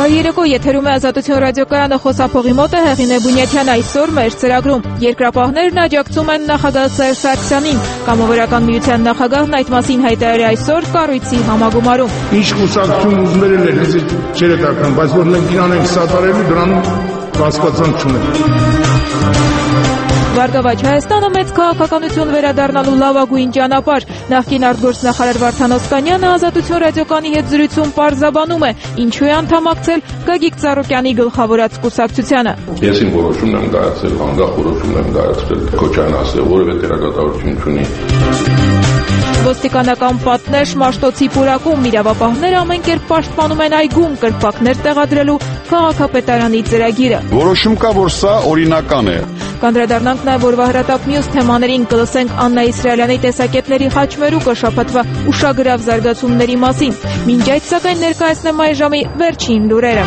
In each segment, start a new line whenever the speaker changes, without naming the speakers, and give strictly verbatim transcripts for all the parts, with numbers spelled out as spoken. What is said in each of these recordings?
Երեկո եթերում է Ազատություն ռադիոկայանը, խոսափողի մոտ է Հեղինե Բունյաթյան։ Այսօր մեր ծրագրում երկրապահներն աջակցում են նախագահ Սերժ Սարգսյանին։ Կամավորական միության նախագահն այդ մասին հայտարարել է այսօր կառույցի համագումարում։
Ինչ կուսակցություն ուզում էր ներկայացնել չեր եկական, բայց որ մենք իրան ենք սատարելու, դրանում կասկածանք չունենք։
Բարգավաճ Հայաստանը մեծ քաղաքականություն վերադառնալու լավագույն ճանապարհ։ Նախկին արտգործնախարար Վարդան Օսկանյանը Ազատություն ռադիոկայանի հետ զրույցում պարզաբանում է, ինչու է անդամակցել Գագիկ Ծառուկյանի գլխավորած կուսակցությանը։
Ես իմ որոշումն եմ կայացրել, հանգա որոշումն եմ կայացրել, Քոչարյանն ասել, որևէ դերակատարություն չունի։
Ոստիկանական պատնեշ Մաշտոցի պուրակում իրավապահները ամեն կերպ պաշտպանում են այգում կրպակներ տեղադրելու քաղաքապետարանի ծրագիրը։
Որոշում կա, որ սա օրինական է։
Կանդրադառնանք նաև օրվա հրատապ մյուս թեմաներին, կլսենք Աննա Իսրայելյանի տեսակետների խաչմերուկը շաբաթվա ուշագրավ զարգացումների մասին։ Մինչ այդ սակայն ներկայացնեմ այժմի վերջին լուրերը։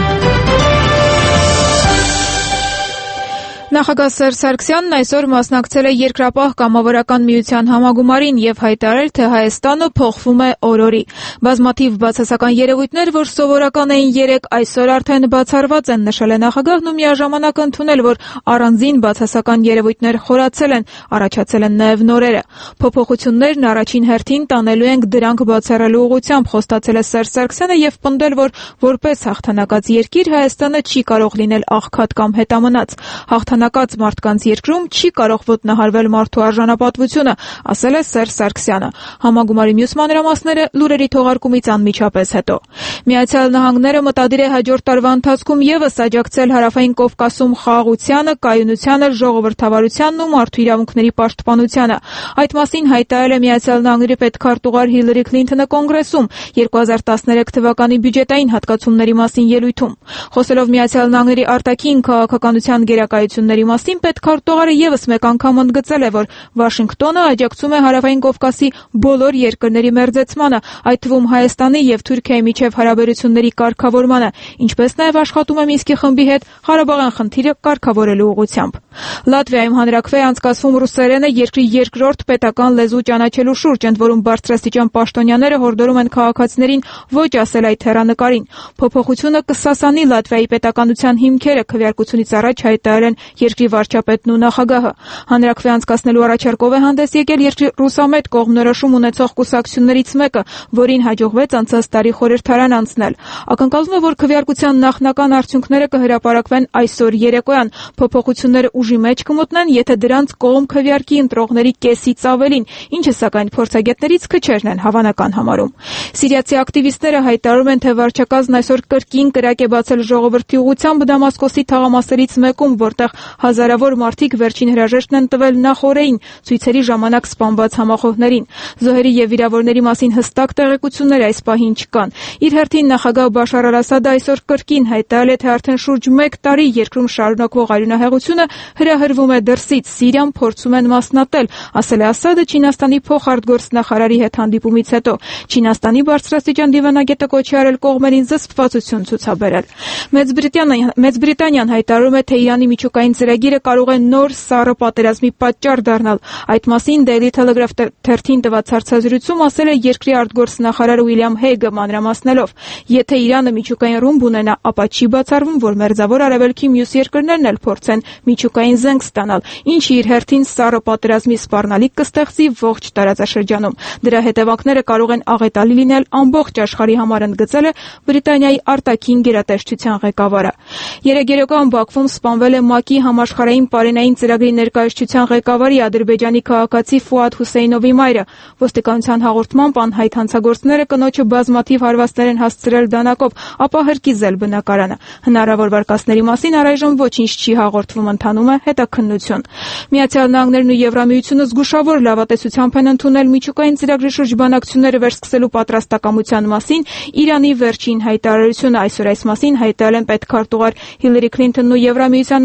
Նախագահ Սերժ Սարգսյանն այսօր մասնակցել է Երկրապահ կամավորական միության համագումարին եւ հայտարարել, թե Հայաստանը փոխվում է օր-օրի։ Բազմաթիվ բացասական երևույթներ, որ սովորական էին երեկ, այսօր արդեն բացառված են, նշել է նախագահն ու միաժամանակ ընդունել, որ առանձին բացասական երևույթներ խորացել են, առաջացել են նաեւ նորերը։ Փոփոխություններն առաջին հերթին տանելու ենք դրանք բացառելու ուղղությամբ, խոստացել է Սերժ Սարգսյանը եւ պնդել, որ որպես հաղթանակած երկիր Հայաստանը չի կարող լինել աղքատ կամ հետամնաց։ Հաղթանակած մարդկանց երկրում չի կարող ոտնահարվել մարդու արժանապատվությունը, ասել է Սերժ Սարգսյանը։ Համագումարի մյուս մանրամասները լուրերի թողարկումից անմիջապես հետո։ Միացյալ Նահանգները մտադիր է հաջորդ տարվա ընթացքում եւս աջակցել Հարավային Կովկասում խաղաղությանը, կայունությանը, ժողովրդավարությանն ու մարդու իրավունքների պաշտպանությանը։ Այդ մասին հայտարարել է Միացյալ Նահանգների պետքարտուղար Հիլարի Քլինթոնը կոնգրեսում երկու հազար տասներեք թվականի բյուջետային հատկացումների մասին ելույթում։ Խոսելով Միացյալ Նահանգների արտաքին քաղաքականության գերակայությունների մասին, պետքարտուղարը եւս մեկ անգամ ընդգծել է, որ Վաշինգտոնը աջակցում է Հարավային Կովկասի բոլոր երկրների մերձեցմանը, այդ թվում Հայաստանի եւ Թուրքիայի միջև հարաբերությունների կարգավորմանը, ինչպես նաեւ աշխատում է Մինսկի խմբի հետ Ղարաբաղյան խնդիրը կարգավորելու ուղղությամբ։ Լատվիայում հանրաքվե է անցկացվում ռուսերենը երկրի երկրորդ պետական լեզու ճանաչելու շուրջ, ընդ որում բարձրաստիճան պաշտոնյաները հորդորում են քաղաքացիներին ոչ ասել այդ հեռանկարին։ Փոփոխությունը կսասանի Լատվիայի պետականության հիմքերը, քվեարկությունից առաջ հայտարարել երկրի վարչապետն ու նախագահը։ Հանրաքվե անցկացնելու առաջարկով է հանդես եկել երկրի ռուսամետ կողմնորոշում ունեցող կուսակցություններից մեկը, որին հաջողվեց անցած տարի խորհրդարան անցնել։ Ակնկալվում է, որ քվեարկության նախնական արդյունքները կհրապարակվեն այսօր երեկոյան։ Փոփոխությունները ուժի մեջ կմտնեն, եթե դրանց կողմ քվեարկի ընտրողների կեսից ավելին, ինչը սակայն փորձագետներից քչերն են հավանական համարում։ Սիրիացի ակտիվիստները հայտարարում են, թե վարչակազմն այսօր կրկին կրակ է բացել ժողովրդի ուղղությամբ Դամասկոսի թաղամասերից մեկում, որտեղ հազարավոր մարդիկ վերջին հրաժեշտն են տվել նախօրեին ցույցերի ժամանակ սպանված համախոհներին։ Զոհերի եւ վիրավորների մասին հստակ տեղեկություններ այս պահին չկան։ Իր հերթին նախագահ Բաշար Ալ-Ասադը այսօր կրկին հայտարարել է, թե արդեն շուրջ մեկ տարի երկրում շարունակվող արյունահեղությունը հրահրվում է դրսից, Սիրիան փորձում են մասնատել, ասել է Ասադը Չինաստանի փոխարտգործնախարարի հետ հանդիպումից հետո։ Չինաստանի բարձրաստիճան դիվանագետը կոչի արել կողմերին զսպվածություն ցուցաբերել։ Մեծ Բրիտանիան Մեծ Բրիտանիան հայտարարում է, թե Իրանի միջուկային ծրագիրը կարող է նոր սառը պատերազմի պատճառ դառնալ։ Այդ մասին Daily Telegraph թերթին տված հարցազրույցում ասել է երկրի արտգործնախարար Ուիլյամ Հեյգը մանրամասնելով. Եթե Իրանը միջուկային ռումբ ունենա, ապա չի բացառվում, որ Մերձավոր Արևելքի մյուս երկրներն էլ փորձեն միջուկային զենք ստանալ, ինչը իր հերթին սառը պատերազմի սպառնալիք կստեղծի ողջ տարածաշրջանում։ Դրա հետևանքները կարող են աղետալի լինել ամբողջ աշխարհի համար, ընդգծել է Բրիտանիայի արտաքին գերատեսչության ղեկավարը։ Երեկ երեկոյան Բաքվում սպանվել է ՄԱԿ-ի համաշխարհային պարենային ծրագրի ներկայացուցչության ղեկավարի ադրբեջանի քաղաքացի Ֆուադ Հուսեյնովի մայրը։ Ոստիկանության հաղորդմամբ անհայտ հանցագործները կնոջը բազմաթիվ հարվածներ են հասցրել դանակով, ապա հրկիզել բնակարանը։ Հնարավոր վարկածների մասին առայժմ ոչինչ չի հաղորդվում, ընթանում է հետաքննություն։ Միացյալ Նահանգներն ու Եվրամիությունը զգուշավոր լավատեսությամբ են ընդունել միջուկային ծրագրի շուրջ բանակցությունները վերսկսելու պատրաստակամության մասին Իրանի վերջին հայտարարությունը։ Այսօր այս մասին հայտարարել են պետքարտուղար Հիլարի Քլինթոնն ու Եվրամիության արտաքին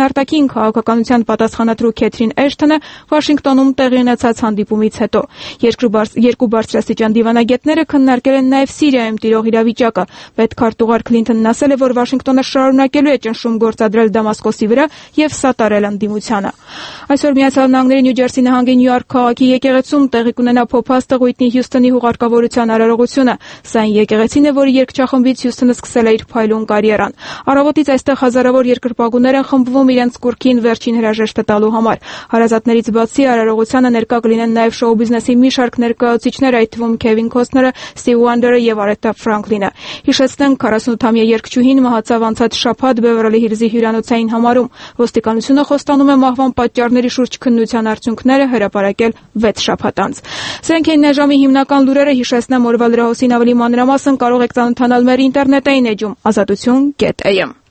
մասին քաղաքականության պատասխանատու Քեթրին Էշթոնը Վաշինգտոնում տեղի ունեցած հանդիպումից հետո։ Երկու բարձրաստիճան դիվանագետները քննարկել են նաև Սիրիայում տիրող իրավիճակը։ Պետքարտուղար Քլինթոնն ասել է, որ Վաշինգտոնը շարունակելու է ճնշում գործադրել Դամասկոսի վրա եւ սատարել ընդդիմությանը։ Այսօր Միացյալ Նահանգների Նյու Ջերսի նահանգի Նյույորք քաղաքի եկեղեցում տեղի կունենա փոփաստը Ուիթնի Հյուսթոնի հուղարկավորության արարողությունը։ Սա այն եկեղեցին է, որի երգչախմբից Հյուսթոնը սկսել է իր փայլուն կարիերան։ Առավոտից այստեղ հազարավոր երկրպագուներ են խմբվում իրենց կուռքին վերջին հրաժեշտը տալու համար։ Հարազատներից բացի արարողությանը ներկա կլինեն նաև շոու բիզնեսի մի շարք ներկայացուցիչներ, այդ թվում Քևին Քոստները, Սթիվ Ուանդերը եւ Արեթա Ֆրանկլինը։ Հիշեցնենք, քառասունութամյա երգչուհին մահացավ անցած շաբաթ Բևերլի Հիլզի հյուրանոցային համարում։ Ոստիկանությունը խոստանում է մահվան պատճառների շուրջ քննության արդյունքները հրապարակել վեց շաբաթ անց։ Սրանք էին այժմի հիմնական լուրերը։ Հիշեցնեմ, օրվա լրահոսին ավելի մանրամասն կարող եք ծանոթանալ մեր ինտերնետային էջում ազատություն կետ էյ էմ։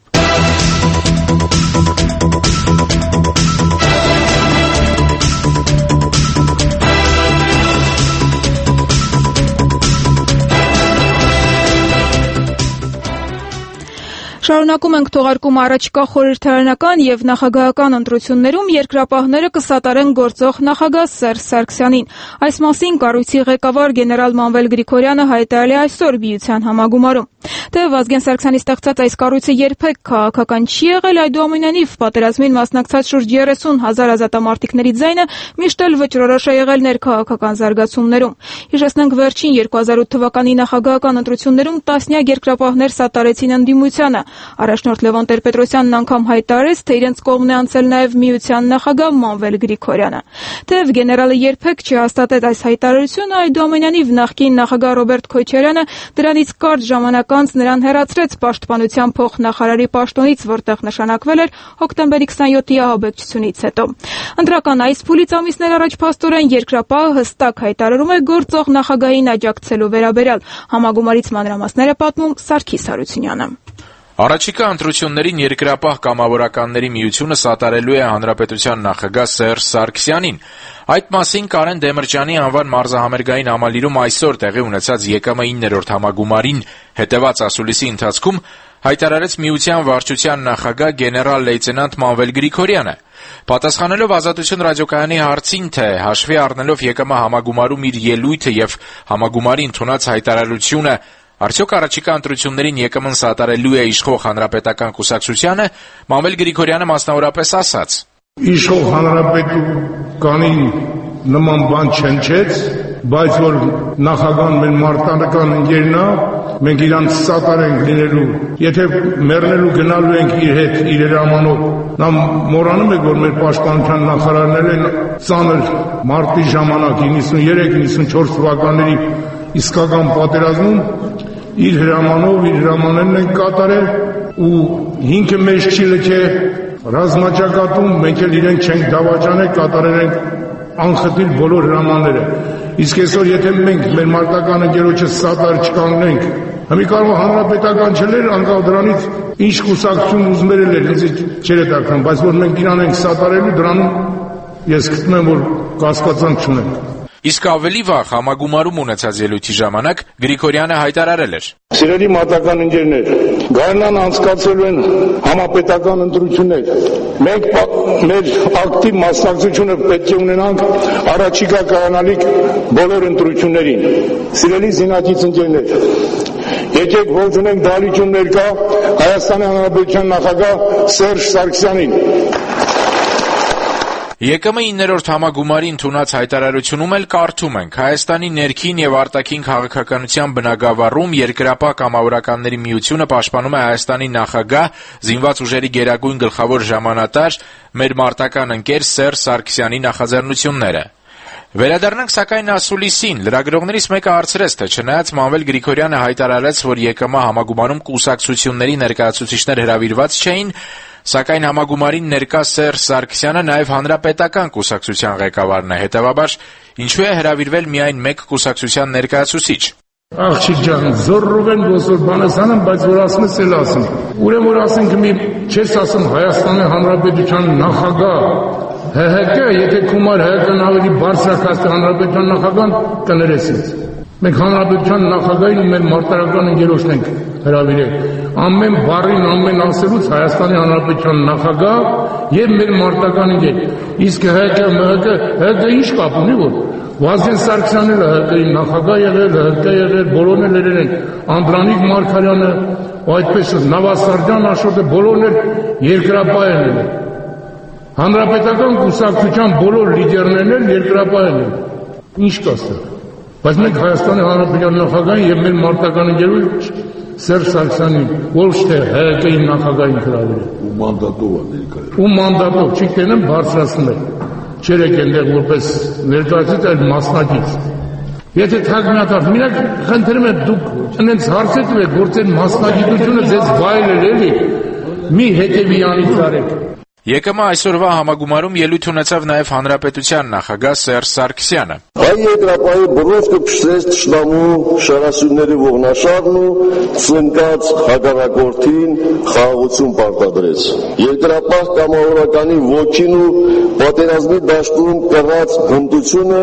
Շարունակում ենք թողարկումը առաջիկա խորհրդարանական եւ նախագահական ընտրություններում երկրապահները կսատարեն գործող նախագահ Սերժ Սարգսյանին։ Այս մասին կառույցի ղեկավար գեներալ Մանվել Գրիգորյանը հայտարարել է այսօր Բիության համագումարում։ Թեև Վազգեն Սարգսյանի ստեղծած այս կառույցը երբեք քաղաքական չի եղել, այդուամենայնիվ պատերազմին մասնակցած շուրջ երեսուն հազար ազատամարտիկների ձայնը միշտ էլ վճռորոշ է եղել ներքաղաքական զարգացումներում։ Հիշեցնենք, վերջին երկու հազար ութ թվականի նախագահական ընտրություններում տասնյակ երկրապահներ սատարեցին ընդդիմությանը։ Առաջնորդ Լևոն Տեր-Պետրոսյանն անգամ հայտարարեց, թե իրենց կողմն է անցել նաև Միության նախագահ Մանվել Գրիգորյանը։ Թեև գեներալը երբեք չի հաստատել այս հայտարարությունը, այդուամենայնիվ նախկին նախագահ Ռոբերտ Քոչարյանը դրանից կարճ ժամանակ անց նրան հեռացրեց պաշտպանության փոխնախարարի պաշտոնից, որտեղ նշանակվել էր հոկտեմբերի քսաներկուի ահաբեկչությունից հետո։ Ընտրական այս փուլից ամիսներ առաջ փաստորեն երկրապահը հստակ հայտարարում է գործող նախագահին աջակցելու վերաբերյալ։ Համագումարից մանրամասները պատմում Սարգիս Հարությունյանը։
Առաջիկա ընտրություններին երկրապահ կամավորականների միությունը սատարելու է հանրապետության նախագահ Սերժ Սարգսյանին։ Այդ մասին Կարեն Դեմիրճյանի անվան մարզահամերգային համալիրում այսօր տեղի ունեցած ԵԿՄ իններորդ համագումարին հետեւած ասուլիսի ընթացքում հայտարարեց Միության վարչության նախագահ գեներալ լեյտենանտ Մանվել Գրիգորյանը։ Պատասխանելով Ազատություն ռադիոկայանի հարցին, թե հաշվի առնելով ԵԿՄ համագումարում իր ելույթը եւ համագումարի ընդունած հայտարարությունը արդյոք առաջիկա ընտրություններին ԵԿՄ-ն սատարելու է իշխող հանրապետական կուսակցությանը, Մանվել Գրիգորյանը մասնավորապես ասաց.
Իշխող հանրապետականին նման բան չնչեց, բայց որ նախագահան մեր մարտական ընկերն է, մենք իրան սատարենք լինելու, եթե մեռնելու գնալու ենք իր հետ, իր հրամանով, նա մոռանում է, որ մեր պաշտպանության նախարարներ են ծանր մարտի ժամանակ իննսուններեք իննսունչորս թվականների իսկական պատերազմում իր հրամանով, իր հրամաններն են կատարել ու ինքը մեզ չի լքե ռազմաճակատում, մենք էլ իրենք չենք դավաճանել, կատարել ենք անխտիր բոլոր հրամանները։ Իսկ այսօր եթե մենք մեր մարտական ընկերոջը սատար չկանգնենք, հիմա կարող հանրապետական չլեր, անկախ դրանից ինչ կուսակցություն ուզում էր էլ ինձ չէր հետաքրքրում, բայց որ մենք իրան ենք սատարելու, դրանում ես գտնում եմ, որ կասկածանք չունենք։
Իսկ ավելի վաղ համագումարում ունեցած ելույթի ժամանակ Գրիգորյանը հայտարարել էր.
Սիրելի մարտական ընկերներ, գարնան անցկացելու են համապետական ընտրություններ։ Մենք մեր ակտիվ մասնակցությունը պետք է ունենանք առաջիկա կայանալիք բոլոր ընտրություններին։ Սիրելի զինակից ընկերներ, եկեք ողջունենք դահլիճում ներկա Հայաստանի Հանրապետության նախագահ Սերժ Սարգսյանին։
ԵԿՄ իններորդ համագումարի ընդունած հայտարարությունում էլ կարդում ենք. Հայաստանի ներքին եւ արտաքին քաղաքականության բնագավառում երկրապահ կամավորականների միությունը պաշտպանում է Հայաստանի նախագահ, զինված ուժերի գերագույն գլխավոր հրամանատար, մեր մարտական ընկեր Սերժ Սարգսյանի նախաձեռնությունները։ Վերադառնանք սակայն ասուլիսին, լրագրողներից մեկը հարցրեց, թե չնայած Մանվել Գրիգորյանը հայտարարեց, որ ԵԿՄ համագումարում կուսակցությունների ներկայացուցիչներ հրավիրված չէին, սակայն համագումարին ներկա Սերժ Սարգսյանը նաև հանրապետական կուսակցության ղեկավարն է, հետևաբար ինչու է հրավիրվել միայն մեկ կուսակցության ներկայացուցիչ։
Աղջիկ ջան, զորով են ոսոր բանս անում, բայց որ ասում ես էլ ասում։ Ուրեմն որ ասենք մի չես ասում Հայաստանի Հանրապետության նախագահ ՀՀԿ, եթե Քումար ՀՀԿ-ն ավելի բարձրակացնի հանրապետության նախագահան կներես ինձ։ Մենք հանրապետության նախագահին ու մեր մարտարական ընկերոջն ենք հրավիրել։ Ամեն բառին, ամեն ասելուց Հայաստանի Հանրապետության նախագահ եւ մեր մարտական ընկեր։ Իսկ ՀԿ, ՄՀԿ, ՀԿ ինչ կապ ունի որ Վազգեն Սարգսյանն էլ ՀԿ-ի նախագահ եղել, ՀԿ եղել, բոլորն էլ եղել են, Անդրանիկ Մարգարյանը, այդպես Նավասարդյան Աշոտը բոլորն էլ երկրապահ են։ Հանրապետական կուսակցության բոլոր լիդերներն էլ երկրապահ են։ Ինչ կասեմ։ Բայց մենք Հայաստանի Հանրապետության նախագահին եւ մեր մարտական ընկերոջ Սերժ Սարգսյանին, ոչ թե ՀԿ-ի նախագահին հրավիրել։
Ու մանդատով է ներկայացնում։
Ու մանդատով, չգիտեմ բարձրացնել է։ Չերեք այնտեղ որպես ներկայացուցիչ այլ մասնակից։ Եթե թագնատար, մենակ խնդրում եմ դուք այնց հարցեր տվեք, որ ձեր մասնագիտությունը ձեզ վայելել էլի, մի հետևյանից արեք։
ԵԿՄ այսօրվա համագումարում ելույթ ունեցավ նաև Հանրապետության նախագահ Սերժ Սարգսյանը։
Հայ երկրապահի բռնոցքը փշրեց թշնամու շարասյունների ողնաշարն ու ծնկած հակառակորդին խաղաղություն պարտադրեց։ Երկրապահ կամավորականի ոգին ու պատերազմի դաշտում կռած հմտությունը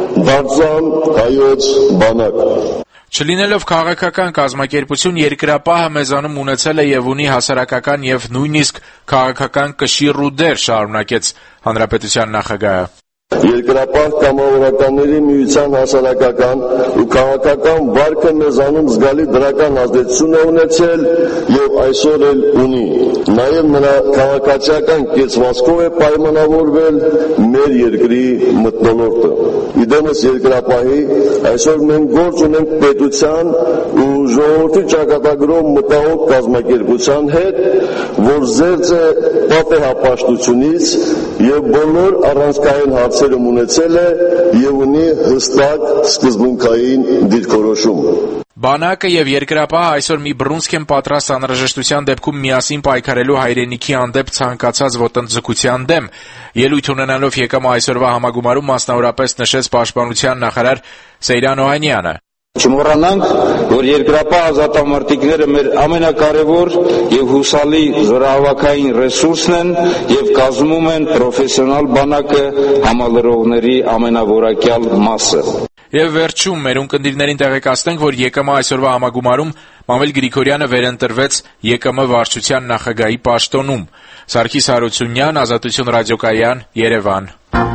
դարձան հայոց բանակ։
Չլինելով քաղաքական կազմակերպություն, երկրապահը մեզանում ունեցել է եւ ունի հասարակական եւ նույնիսկ քաղաքական կշիռ ու դեր, շարունակեց Հանրապետության նախագահը։
Երկրապահ կամավորականների միության հասարակական ու քաղաքական վարկը մեզանում զգալի դրական ազդեցություն է ունեցել եւ այսօր էլ ունի։ Նաեւ նրա քաղաքացիական կեցվածքով է պայմանավորվել մեր երկրի մթնոլորտը։ Իդեմս երկրապահի այսօր մենք գործ ունենք պետության ու ժողովրդի ճակատագրով մտահոգ կազմակերպության հետ, որ զերծ է պատեհապաշտությունից եւ բոլոր առանցքային հարցերում ունեցել է եւ ունի հստակ սկզբունքային դիրքորոշում։
Բանակը եւ երկրապահը այսօր մի բռունցք են պատրաստ անհրաժեշտության դեպքում միասին պայքարելու հայրենիքի հանդեպ ցանկացած ոտնձգության դեմ։ Ելույթ ունենալով ԵԿՄ այսօրվա համագումարում մասնավորապես նշեց պաշտպանության նախարար Սեյրան Օհանյանը։
Չմոռանանք, որ երկրապահ ազատամարտիկները մեր ամենակարևոր եւ հուսալի զորահավաքային ռեսուրսն են եւ կազմում են պրոֆեսիոնալ բանակը համալրողների ամենավորակյալ մասը։
Եվ վերջում մեր ունկնդիրներին տեղեկացնենք, որ ԵԿՄ այսօրվա համագումարում Մամել Գրիգորյանը վերընտրվեց ԵԿՄ վարչության նախագահի պաշտոնում։ Սարգիս Հարությունյան, Ազատություն ռադիոկայան, Երևան։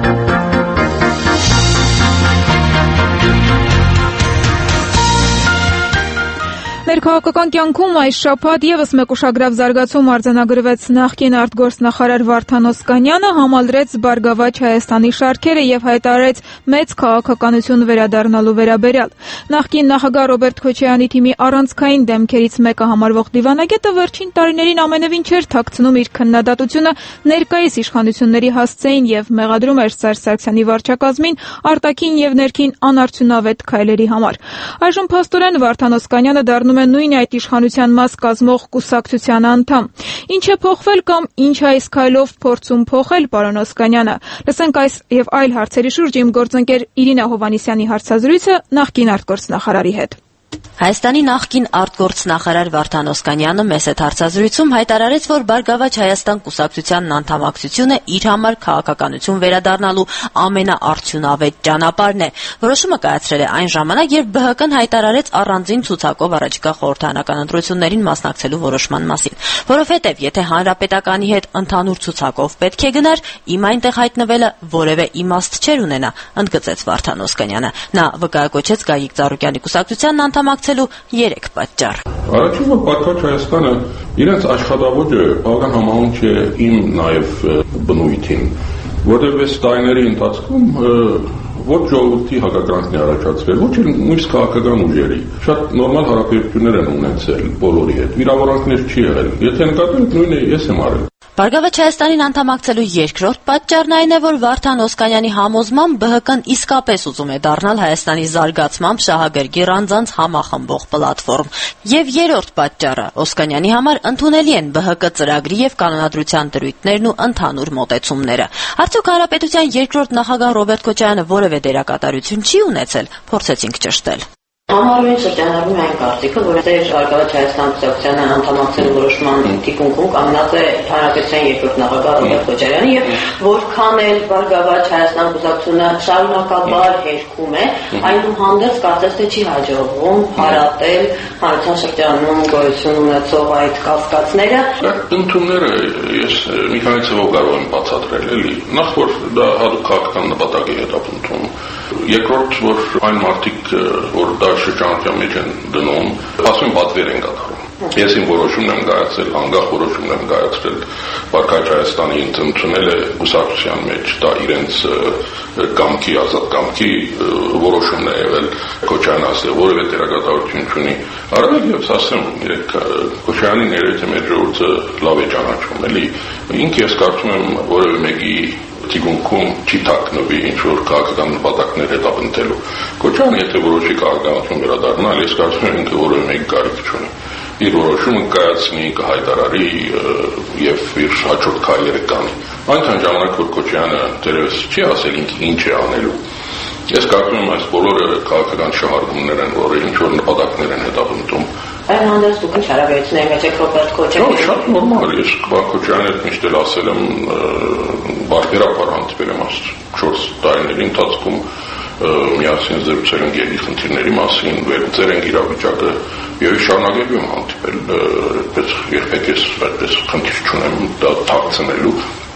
Ներքաղաքական կյանքում այս շաբաթ եւս մեկ ուշագրավ զարգացում արձանագրվեց։ Նախկին արտգործնախարար Վարդան Օսկանյանը համալրեց Բարգավաճ Հայաստանի շարքերը եւ հայտարարեց մեծ քաղաքականություն վերադառնալու վերաբերյալ։ Նախկին նախագահ Ռոբերտ Քոչարյանի թիմի առանցքային դեմքերից մեկը համարվող դիվանագետը վերջին տարիներին ամենևին չէր թաքցնում իր քննադատությունը ներկայիս իշխանությունների հասցեին եւ մեղադրում էր Սերժ Սարգսյանի վարչակազմին արտաքին եւ ներքին անարդյունավետ քայլերի համար։ Այժմ փաստորեն Վարդան Օսկանյանը դառնում է նույն այդ իշխանության մաս կազմող կուսակցության անդամ։ Ինչ է փոխվել կամ ինչ է այս քայլով փորձում փոխել պարոն Օսկանյանը։ Լսենք այս եւ այլ հարցերի շուրջ իմ գործընկեր Իրինա Հովհաննիսյանի հարցազրույցը նախկին արտգործնախարարի հետ։
Հայաստանի նախկին արտգործնախարար Վարդան Օսկանյանը մեծ հարցազրույցում հայտարարեց, որ Բարգավաճ Հայաստան կուսակցությանն անդամակցությունը իր համար քաղաքականություն վերադառնալու ամենաարդյունավետ ճանապարհն է։ Որոշումը կայացրել է այն ժամանակ, երբ ԲՀԿ-ն հայտարարեց առանձին ցուցակով առաջիկա խորհրդարանական ընտրություններին մասնակցելու որոշման մասին, որովհետև եթե հանրապետականի հետ ընդհանուր ցուցակով պետք է գնար, իմ այնտեղ հայտնվելը որևէ իմաստ չէր ունենա, ընդգծեց Վարդան Օսկանյանը։ Նա վկայակոչեց Գագիկ Ծառուկյանի կուսակցությանն անդամակցելու երեք պատճառ։
Առաջին որ Բարգավաճ Հայաստանը իրենց աշխատավոճը բավական համահունչ է իմ նաև բնույթին, որտեղ այս տարիների ընթացքում ոչ ժողովրդի հակակրանքն է առաջացվել, ոչ էլ նույնիսկ քաղաքական ուժերի։ Շատ նորմալ հարաբերություններ են ունեցել բոլորի հետ։ Վիրավորանքներ չի եղել։ Եթե նկատենք, նույնը ես եմ արել։
Բարգավաճ Հայաստանին անդամակցելու երկրորդ պատճառն այն է, որ Վարդան Օսկանյանի համոզմամբ ԲՀԿ-ն իսկապես ուզում է դառնալ Հայաստանի զարգացմամբ շահագրգիռ անձանց համախմբող պլատֆորմ։ Եվ երրորդ պատճառը Օսկանյանի համար ընդունելի են ԲՀԿ ծրագրի եւ կանոնադրության դրույթներն ու ընդհանուր մոտեցումները։ Արդյոք Հանրապետության երկրորդ նախագահ Ռոբերտ Քոչարյանը որևէ դերակատարություն չի ունեցել, փորձեցինք ճշտել։ Համարույն շրջանառվում է այն կարծիքը, որ ձեր Բարգավաճ Հայաստան կուսակցությանը անդամակցելու որոշման թիկունքում կանգնած է Հանրապետության երկրորդ նախագահ Ռոբերտ Քոչարյանը եւ որքան էլ Բարգավաճ Հայաստան կուսակցությունը շարունակաբար հերքում է, այնուհանդերձ կարծես թե չի հաջողվում հարատել հանրության շրջանում գոյություն ունեցող այդ կասկածները։
Ընդունները ես մի քանի ցավով կարող եմ բացատրել, էլի։ Նախ որ դա հատուկ քաղաքական նպատակի հետապնդում, երկրորդ որ այն մարդիկ, որ դա շրջանության մեջ են դնում, ասում պատվեր են կատարում։ Ես իմ որոշումն եմ կայացրել, անկախ որոշումն եմ կայացրել Բարգավաճ Հայաստանի ընդունելը կուսակցության մեջ, դա իրենց կամքի, ազատ կամքի որոշումն է եղել, Քոչարյանն ասել, որևէ դերակատարություն չունի։ Արագ ես ասեմ, երեք Քոչարյանին երևի մեր ժողովուրդը լավ է ճանաչում, էլի։ Ինքը ես կարծում եմ որևէ մեկի թիկունքում չի թաքնվի ինչ-որ քաղաքական նպատակներ հետապնդելու։ Քոչարյանը եթե որոշի քաղաքականություն վերադառնալ, ես կարծում եմ ինքը որևէ մեկի կարիք չունի։ Իր որոշումը կայացնի, կհայտարարի եւ իր հաջորդ քայլերը կանի։ Այնքան ժամանակ որ Քոչարյանը դերևս չի ասել ինքը ինչ է անելու։ Ես կարծում եմ այս բոլորը քաղաքական շահարկումներ են, որ ինչ-որ նպատակներ են հետապնդում։
Այնուհանդերձ դուք ինչ հարաբերություններ ունեք Ռոբերտ Քոչարյանի։
Շատ նորմալ է, ես Քոչարյանի հետ միշտ էլ ասել եմ, բարբերաբար հանդիպել եմ չորս տարիների ընթացքում, միասին զրուցել ենք երկի խնդիրների մասին, վերցրել ենք իրավիճակը եւ շարունակելու եմ հանդիպել, այդպես երբեք ես այդպես խնդիր չունեմ դա թաքցնելու,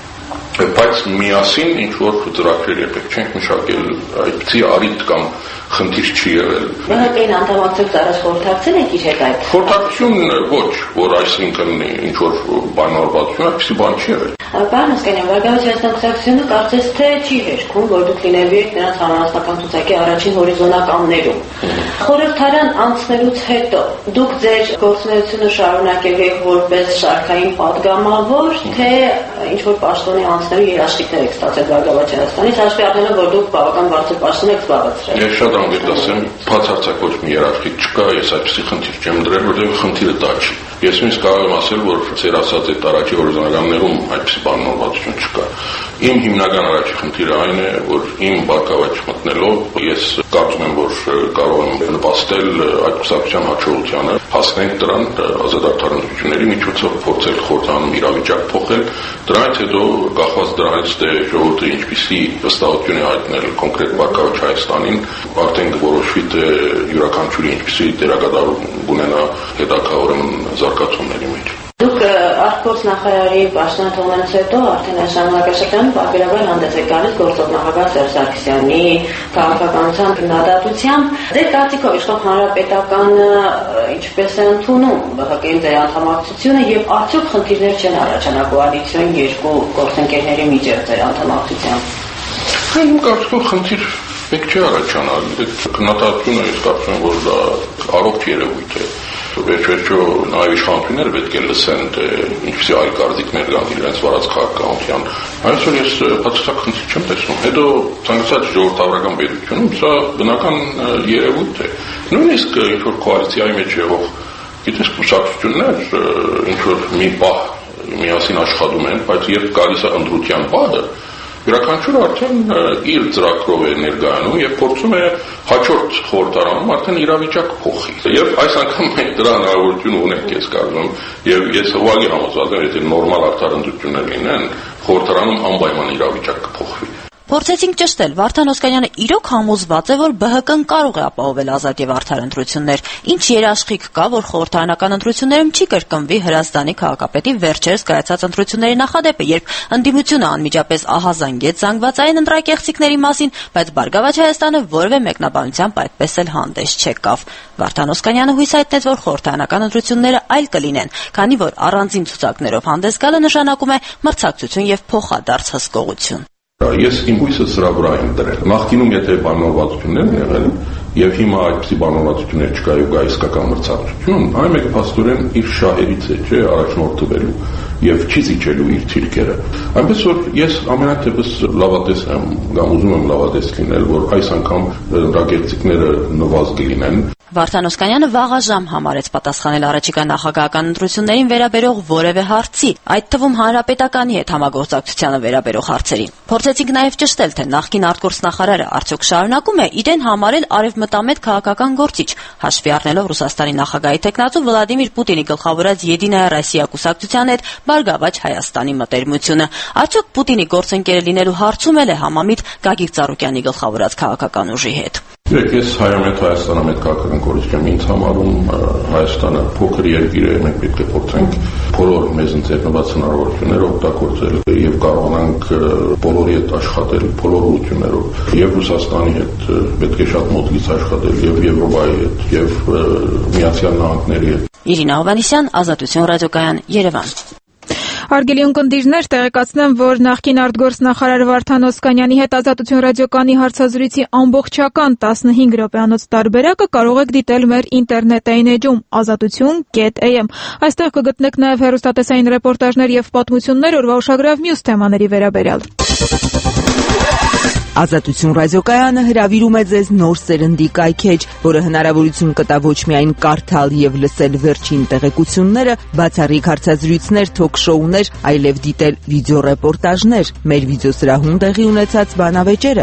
բայց միասին ինչ որ ծրագրեր երբեք չենք մշակել, այդպիսի արիտ կամ խնդիր չի եղել։
ԲՀԿ-ին անդամակցելուց առաջ խորհրդակցել եք իր հետ այդ։
Խորհրդակցություն ոչ, որ այսինքն ինչ որ բանալվածություն, այդպիսի բան չի եղել։
Պարոն Օսկանյան, Բարգավաճ Հայաստան կուսակցությունը կարծես թե չի հերքում, որ դուք լինելու եք նրանց համանախագահական ցուցակի առաջին հորիզոնականներում։ Խորհրդարան անցնելուց հետո դուք ձեր գործունեությունը շարունակելու եք որպես շարքային падգամավոր, թե ինչ որ պաշտոնի անցնելու երաշխիքներ եք ստացել Բարգավաճ Հայաստանից, հաշվի առնելով որ դուք բավական բարձր պաշտոն եք զբաղեցրել։
Ես շատ անգամ ասեմ, բացարձակ ոչ մի երաշխիք չկա, ես այդպիսի խնդիր չեմ դրել, որտեղ խնդիրը դա չի։ Ես նույնիսկ կարող եմ ասել, որ ծեր ասած այդ առաջի հորիզոնականներում այդպիսի բանալվածություն չկա։ Իմ հիմնական առաջի խնդիրը այն է, որ իմ բարգավաճ մտնելով ես կարծում եմ, որ կարող եմ նպաստել այդ կուսակցության հաջողությանը, հասնենք դրան ազատագրությունների միջոցով փորձել խորհրդանում իրավիճակ փոխել, դրանից հետո կախված դրանից թե ժողովուրդը ինչպիսի վստահություն է հայտնել կոնկրետ Բարգավաճ Հայաստանին, արդեն կորոշվի թե յուրաքանչյուրի ինչպիսի դերակատարություն ունենա հետագա զարգացումների մեջ։
Դուք արտգործ նախարարի պաշտոնը թողնելուց հետո արդեն այս ժամանակաշրջանում պարբերաբար հանդես եք գալիս գործող նախագահ Սերժ Սարգսյանի քաղաքականության քննադատությամբ։ Ձեր կարծիքով իշխող հանրապետականը ինչպես է ընդունում ԲՀԿ-ի ձեր անդամակցությունը եւ արդյոք խնդիրներ չեն առաջանա կոալիցիոն երկու գործընկերների միջև ձեր անդամակցությամբ։
Իմ կարծիքով խնդիր պետք չէ առաջանալ։ Այդ քննադատությունը ես կարծում եմ, որ դա առողջ երևույթ է։ Վերջերջո նաև իշխանությունները պետք է լսեն, թե ինչպիսի այլ կարծիքներ կան իրենց վարած քաղաքականության։ Այսօր ես բացարձակ խնդիր չեմ տեսնում։ Հետո ցանկացած ժողովրդավարական պետությունում սա բնական երևույթ է։ Նույնիսկ ինչ որ կոալիցիայի մեջ եղող գիտես կուսակցություններ ինչ որ մի պահ միասին աշխատում են, բայց երբ գալիս է ընտրության բանը, յուրաքանչյուրը արդեն իր ծրագրով է ներկայանում եւ փորձում է հաջորդ խորհրդարանում արդեն իրավիճակ փոխի։ Եվ այս անգամ մենք դրա հնարավորությունը ունենք, ես կարծում եմ, եւ ես ուղղակի համոզված եմ, եթե նորմալ արդարացություններ լինեն, խորհրդարանում անպայման իրավիճակ կփոխվի։
Փորձեցինք ճշտել, Վարդան Օսկանյանը իրոք համոզված է, որ ԲՀԿ-ն կարող է ապահովել ազատ եւ արդար ընտրություններ։ Ինչ երաշխիք կա, որ խորհրդարանական ընտրություններում չի կրկնվի Հրազդանի քաղաքապետի վերջերս կայացած ընտրությունների նախադեպը, երբ ընդդիմությունը անմիջապես ահազանգեց զանգվածային ընտրակեղծիքների մասին, բայց Բարգավաճ Հայաստանը որևէ մեկնաբանությամբ այդպես էլ հանդես չեկավ։ Վարդան Օսկանյանը հույս հայտնեց, որ խորհրդարանական ընտրությունները այլ կլինեն, քանի որ առանձին ցուցակներով հանդես գալը նշանակում է մրցակցություն եւ փոխադարձ հսկողություն։
Ես իմ հույսը սրա վրա եմ դրել։ Նախկինում եթե բանալվածություններ են եղել եւ հիմա այդպիսի բանալվածություններ չկա եւ գա իսկական մրցակցություն, այն մեկը փաստորեն իր շահերից է, չէ, առաջնորդվելու։ եւ չի զիջելու իր թիրքերը։ Այնպես որ ես ամենաթեպս լավատես եմ, կամ ուզում եմ լավատես լինել, որ այս անգամ ռակետիկները նվազ կլինեն։
Վարդան Օսկանյանը վաղաժամ համարեց պատասխանել առաջիկա նախագահական ընտրություններին վերաբերող որևէ հարցի, այդ թվում հանրապետականի հետ համագործակցությանը վերաբերող հարցերին։ Փորձեցինք նաև ճշտել, թե նախկին արտգործնախարարը արդյոք շարունակում է իրեն համարել արևմտամետ քաղաքական գործիչ, հաշվի առնելով Ռուսաստանի նախագահի տեխնացու Վլադիմիր Պուտինի գլխավորած Եդինայա Ռոսիա կուսակցության հետ Բարգավաճ Հայաստանի մտերմությունը։ Արդյոք Պուտինի գործընկերը լինելու հարցում էլ է համամիտ Գագիկ Ծառուկյանի գլխավորած քաղաքական ուժի հետ։
Երեք ես հայամետ Հայաստանամետ քաղաքական գործիչ եմ, ինձ համարում Հայաստանը փոքր երկիր է, մենք պետք է փորձենք բոլոր մեզ ընձեռնված հնարավորությունները օգտագործել եւ կարողանանք բոլորի հետ աշխատել բոլոր ուղղություններով եւ Ռուսաստանի հետ պետք է շատ մոտից աշխատել եւ Եվրոպայի հետ եւ Միացյալ Նահանգների հետ։
Իրինա Հովհաննիսյան, Ազատություն ռադիոկայան, Երևան։
Հարգելի ունկնդիրներ, տեղեկացնեմ, որ նախկին արտգործնախարար Վարդան Օսկանյանի հետ Ազատություն ռադիոկայանի հարցազրույցի ամբողջական տասնհինգ րոպեանոց տարբերակը կարող եք դիտել մեր ինտերնետային էջում ազատություն կետ էյ էմ։ Այստեղ կգտնեք նաև հեռուստատեսային ռեպորտաժներ եւ պատմություններ օրվա ուշագրավ մյուս թեմաների վերաբերյալ։
Ազատություն ռադիոկայանը հրավիրում է ձեզ նոր սերնդի կայքեջ, որը հնարավորություն կտա ոչ միայն կարդալ եւ լսել վերջին տեղեկությունները, բացառիկ հարցազրույցներ, թոք-շոուներ, այլև դիտել վիդեոռեպորտաժներ, մեր վիդեոսրահում տեղի ունեցած բանավեճերը,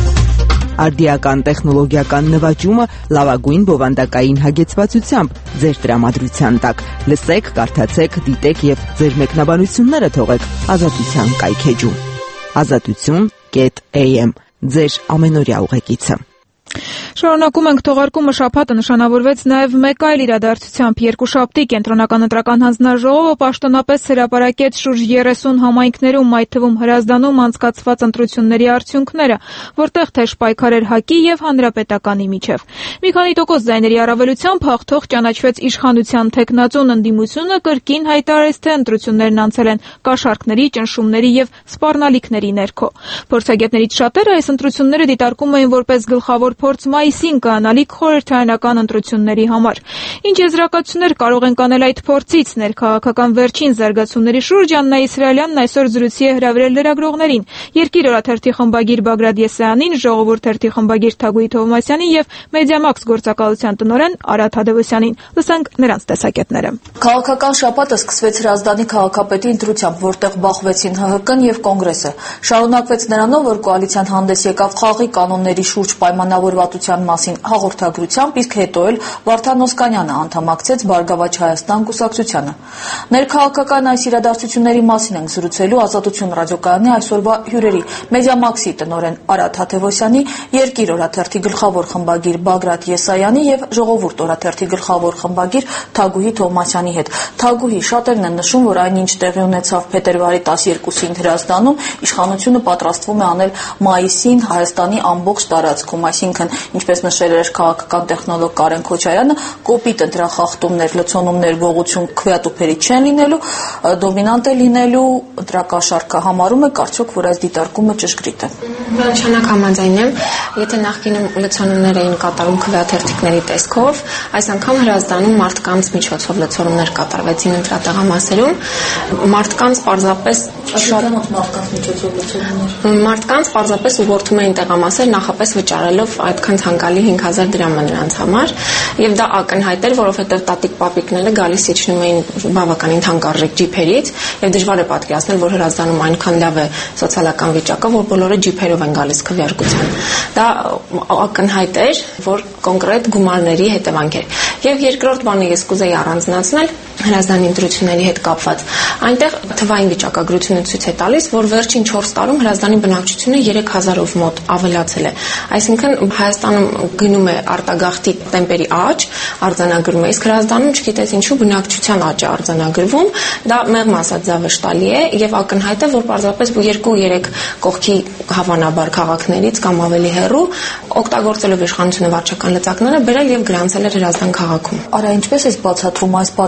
արդիական տեխնոլոգիական նվաճումը լավագույն բովանդակային հագեցվածությամբ ձեր տրամադրության տակ։ Լսեք, կարդացեք, դիտեք եւ ձեր մեկնաբանությունները թողեք Ազատության կայքեջում։ Ազատություն կետ էյ էմ ձեր ամենօրյա ուղեկիցը։
Շարունակում ենք թողարկումը շաբաթը նշանավորվեց նաև մեկ այլ իրադարձությամբ երկուշաբթի կենտրոնական ընտրական հանձնաժողովը պաշտոնապես հրապարակեց շուրջ երեսուն համայնքներում, այդ թվում Հրազդանում անցկացված ընտրությունների արդյունքները, որտեղ թեժ պայքար էր ՀԱԿ-ի եւ Հանրապետականի միջև։ Մի քանի տոկոս ձայների առավելությամբ հաղթող ճանաչվեց իշխանության թեկնածուն, ընդդիմությունը կրկին հայտարարեց, թե ընտրություններն անցել են կաշառքների, ճնշումների եւ սպառնալիքների ներքո։ Փորձագետներից շատերը այս ընտրությունները դիտարկում էին որպես գլխավոր փորձ մայիսին կանալիք խորհրդարանական ընտրությունների համար։ Ինչ եզրակացություններ կարող են կանել այդ փորձից, ներքաղաքական վերջին զարգացումների շուրջ Աննա Իսրայելյանն այսօր զրույցի է հրավիրել լրագրողներին։ Երկիր օրաթերթի խմբագիր Բագրատ Եսայանին, Ժողովուրդ թերթի խմբագիր Թագուհի Թովմասյանին եւ Մեդիամաքս գործակալության տնօրեն Արադ Հադևոսյանին։ Լսենք նրանց տեսակետները։
Քաղաքական շաբաթը սկսվեց Հրազդանի քաղաքապետի ընտրությամբ, որտեղ բախվեցին ՀՀԿ-ն եւ Կոնգրեսը։ Շարունակվեց նրանով, որ կոալիցիան հանդես եկավ խաղի կանոնների շուրջ պայմանավորվածության մասին հաղորդագրությամբ, իսկ հետո էլ Վարդան Օսկանյանը անդամակցեց Բարգավաճ Հայաստան կուսակցությանը։ Ներքաղաքական այս իրադարձությունների մասին ենք զրուցելու Ազատություն ռադիոկայանի այսօրվա հյուրերի Մեդիամաքսի տնօրեն Արադ Հադևոսյանի, Երկիր օրաթերթի գլխավոր խմբագիր Բագրատ Եսայանի եւ Ժողովուրդ օրաթերթի գլխավոր խմբագիր Թագուհի Թովմասյանի հետ։ Թագուհի, շատերն են նշում, որ այնինչ տեղի ունեցավ փետրվարի տասներկուսին Հրազդանում, իշխանությունը պատրաստվում է անել մայիսին Հայաստանի ամբողջ տարածքում, այսինքն, ինչպես նշել էր քաղաքական տեխնոլոգ Կարեն Քոչարյանը, կոպիտ ընտրախախտումներ, լցոնումներ, ողություն քվեատուփերի չեն լինելու, դոմինանտ է լինելու ընտրակաշառքը։ Համարում եք արդյոք, որ այս դիտարկումը ճշգրիտ է։
Նշանակ համաձայն եմ, եթե նախկինում լցոնումներ էին կատարում քվեաթերթիկների տեսքով, այս անգամ Հրազդանում մարդկանց միջոցով լցոնումներ կատարվեցին ընտրատեղամասերում, մարդկանց պարզապես շատ
մարդկանց միջոցով լցոնումներ
մարդկանց պարզապես ուղղորդում էին տեղամասեր նախապես վճարելով այդքան ցանկալի հինգ հազար դրամը նրանց համար, եւ դա ակնհայտ էր, որովհետեւ տատիկ պապիկները գալիս իջնում էին բավականին թանկարժեք ջիփերից, եւ դժվար է պատկերացնել, որ Հրազդանում այնքան լավ է սոցիալական վիճակը, որ բոլորը ջիփերով են գալիս քվեարկության։ Դա ակնհայտ էր, որ կոնկրետ գումարների հետևանք էր։ Եվ երկրորդ բանը ես կուզեի առանձնացնել Հրազդանի ընտրությունների հետ կապված։ Այնտեղ թվային վիճակագրությունը ցույց է տալիս, որ վերջին չորս տարում Հրազդանի բնակչությունը երեք հազարով մոտ ավելացել է։ Այսինքն Հայաստանում գնում է արտագաղթի տեմպերի աճ, արձանագրում է, իսկ Հրազդանում չգիտես ինչու բնակչության աճ է արձանագրվում, դա մեղմ ասած զավեշտալի է եւ ակնհայտ է, որ պարզապես երկու-երեք կողքի հավանաբար քաղաքներից կամ ավելի հեռու օգտագործելով իշխանությունը վարչական լծակները բերել եւ գրանցել էր Հրազդան քաղաքում։
Արա, ինչպես է բացատրում այս պատկերը, որ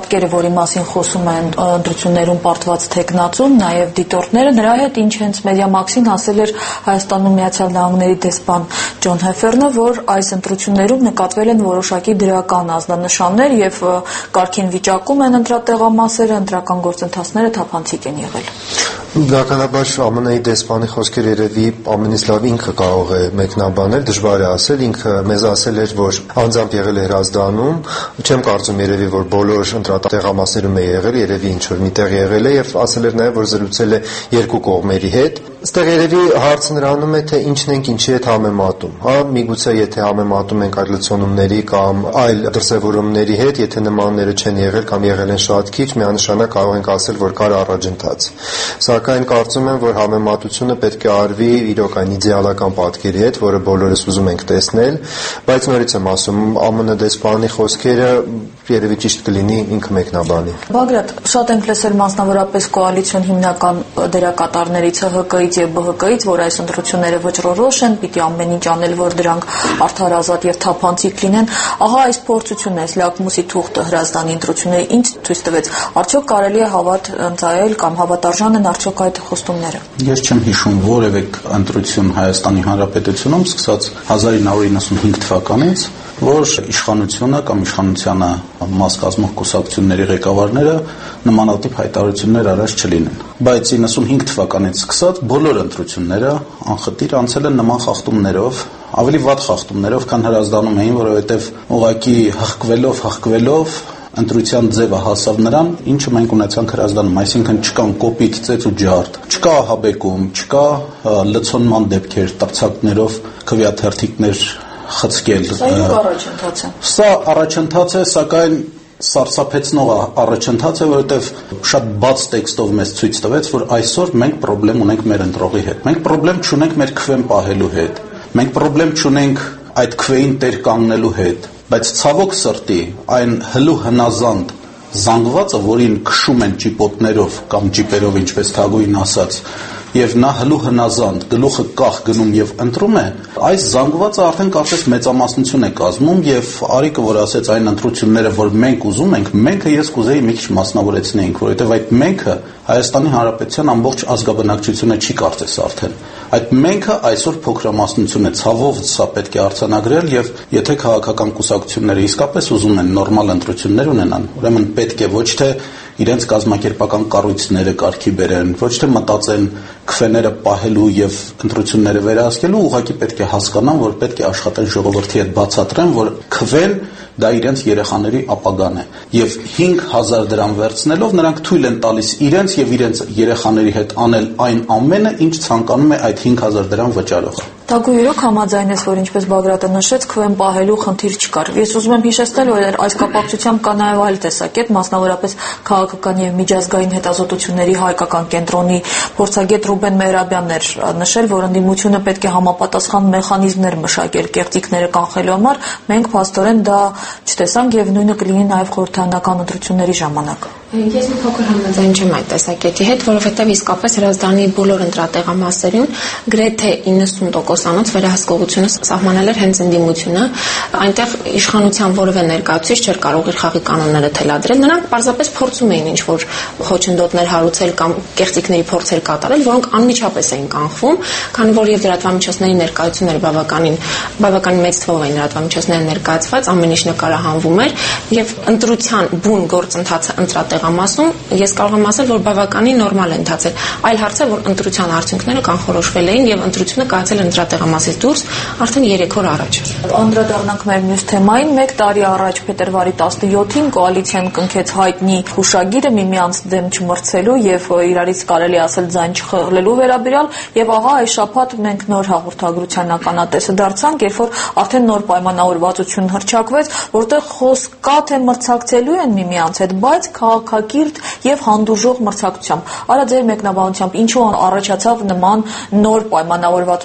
որի մասին խոսում են ընտրություններում պարտված թեկնածուն, նաև դիտորդները, նրա հետ ինչ հենց Մեդիամաքսին ասել էր Հայաստանում Միացյալ Նահանգների դեսպան Ջոն Հեֆերնը, որ այս ընտրություններում նկատվել են որոշակի դրական ազդանշաններ եւ կարգին վիճակում են ընտրատեղամասերը, ընտրական գործընթացները թափանցիկ են եղել։
Բնականաբար Ամն Ի դեսպանի խոսքերը երևի ամենից լավ ինքը կարող է մեկնաբանել, դժվար է ասել, ինքը մեզ ասել էր, որ անձամբ եղել է Հրազդանում, չեմ կարծում երևի, որ բոլոր ընտրատեղամասերում է եղել, երևի ինչ որ միտեղ եղել է եւ ասել էր նաեւ, որ զրուցել է երկու կողմերի հետ։ Այստեղ երևի հարցը նրանում է, թե ինչն ենք ինչի հետ համեմատում, հա, միգուցե եթե համեմատում ենք այլ լցոնումների կամ այլ դրսևորումների հետ, եթե նմանները չեն եղել կամ եղել են շատ քիչ, միանշանակ կարող ենք ասել, որ կար առաջընթաց։ Սակայն կարծում եմ, որ համեմատությունը պետք է արվի իրոք այն իդեալական պատկերի հետ, որը բոլորս ուզում ենք տեսնել, բայց նորից եմ ասում, ԱՄՆ դեսպանի խոսքերը երևի ճիշտ կլինի ինքը մեկնաբանի։
Բագրատ, շատ ենք լսել մասնավորապես կոալիցիոն հիմնական դերակատարներից ՀՀԿ-ից եւ ԲՀԿ-ից, որ այս ընտրությունները վճռորոշ են, պիտի ամեն ինչ անել, որ դրանք արդար, ազատ եւ թափանցիկ լինեն։ Ահա այս փորձությունն է, լակմուսի թուղթը Հրազդանի ընտրությունների ինչ ցույց տվեց։ Արդյոք կարելի է հավատ ընծայել կամ հավատարժան են արդյոք այդ խոստումները։
Ես չեմ հիշում որևէ ընտրություն Հայաստանի Հանրապետությունում սկսած հազար ինը հարյուր իննսունհինգ թվականից, որ իշխանությունը կամ իշխանությանը մաս կազմող կուսակցությունների ղեկավարները նմանատիպ հայտարարություններ առաջ չլինեն։ Բայց իննսունհինգ թվականից սկսած բոլոր ընտրությունները անխտիր անցել են նման խախտումներով, ավելի վատ խախտումներով, քան Հրազդանում էին, որովհետև ուղղակի հղկվելով, հղկվելով ընտրության ձևը հասավ նրան, ինչը մենք ունեցանք Հրազդանում, այսինքն չկան կոպիտ ծեծ ու ջարդ, չկա ահաբեկում, չկա լցոնման դեպքեր, տրցակներով քվեաթերթիկներ խցկել։
Սա առաջընթաց է։
Սա առաջընթաց է, սակայն սարսափեցնող առաջընթաց է, որովհետև շատ բաց տեքստով մեզ ցույց տվեց, որ այսօր մենք խնդրեմ ունենք մեր ընտրողի հետ։ Մենք խնդրեմ չունենք մեր քվեն պահելու հետ։ Մենք խնդրեմ չունենք այդ քվեին տեր կանգնելու հետ, բայց ցավոք սրտի այն հլու հնազանդ զանգվածը, որին քշում են ճիպոտներով կամ ջիպերով, ինչպես Թագուհին ասաց, եւ նա հլու հնազանդ գլուխը կախ գնում եւ ընտրում է, այս զանգվածը արդեն կարծես մեծամասնություն է կազմում եւ Արիկը, որ ասեց այն ընտրությունները, որ մենք ուզում ենք, մենքը ես կուզեի մի քիչ մասնավորեցնեինք, որովհետեւ այդ մենքը Հայաստանի Հանրապետության ամբողջ ազգաբնակչությունը չի կարծես արդեն։ Այդ մենքը այսօր փոքրամասնություն է, ցավով սա պետք է արձանագրել եւ եթե քաղաքական կուսակցությունները իսկապես ուզում են նորմալ ընտրություններ ունենան, ուրեմն պետք է ոչ թե իրենց կազմակերպական կառույցները կարգի բերեն, ոչ թե մտածեն քվեները պահելու եւ ընտրությունները վերահսկելու, ուղղակի պետք է հասկանան, որ պետք է աշխատեն ժողովրդի հետ բացատրեն, որ քվեն դա իրենց երեխաների ապագան է եւ հինգ հազար դրամ վերցնելով նրանք թույլ են տալիս իրենց եւ իրենց երեխաների հետ անել այն ամենը, ինչ ցանկանում է այդ հինգ հազար դրամ վճարող։
Թագուհի, իրոք համաձայն ես, որ ինչպես Բագրատը նշեց, քվեն պահելու խնդիր չկար։ Ես ուզում եմ հիշեցնել, որ այս կապակցությամբ կա նաև այլ տեսակետ, մասնավորապես քաղաքական եւ միջազգային հետազոտությունների հայկական կենտրոնի փորձագետ Ռուբեն Մեհրաբյանն էր նշել, որ ընդդիմությունը պետք է համապատասխան մեխանիզմներ մշակել կեղծիքները կանխելու համար, մենք փաստորեն դա չտեսանք եւ նույնը կլինի նաև խորհրդարանական ընտրությունների ժամանակ։
Ես մի փոքր համաձայն չեմ այդ տեսակետի հետ, որովհետև իսկապես Հրազդանի բոլոր ընտրատեղամասերին գրեթե իննսուն տոկոսանոց վերահսկողությունը սահմանել էր հենց ընդդիմությունը, այնտեղ իշխանության որևէ ներկայացուցիչ չէր կարող իր խաղի կանոնները թելադրել, նրանք պարզապես փորձում էին ինչ-որ խոչընդոտներ հարուցել կամ կեղծիքների փորձեր կատարել, որոնք անմիջապես էին կանխվում, քանի որ եւ լրատվամիջոցների ներկայությունները բավականին բավականին մեծ թվով էին լրատվամիջոցները ներկայացված, ամեն ինչ նկարահանվում էր եւ ընտրության բուն գործընթացը ընտրատեղամասում ես կարող եմ ասել, որ բավականին նորմալ է ընթացել։ Այլ հարց է, որ ընտրության արդյունքները կանխորոշվել էին եւ ընտրությունը կայացել ընտրատեղամասից դուրս արդեն երեք օր առաջ։
Անդրադառնանք մեր մյուս թեմային, մեկ տարի առաջ փետրվարի տասնյոթին կոալիցիան կնքեց հայտնի հուշագիրը միմյանց դեմ չմրցելու եւ իրարից կարելի ասել ձայն չխլելու վերաբերյալ եւ ահա այս շաբաթ մենք նոր հաղորդագրության ականատեսը դարձանք, երբ որ արդեն նոր պայմանավորվածություն հռչակվեց, որտեղ խոսք կա թե մրցակցելու են միմյանց հետ, բայց քաղաքակիրթ եւ հանդուրժող մրցակցությամբ։ Արա ձեր մեկնաբանությամբ ինչու առաջացավ նման նոր պայմանավորվածության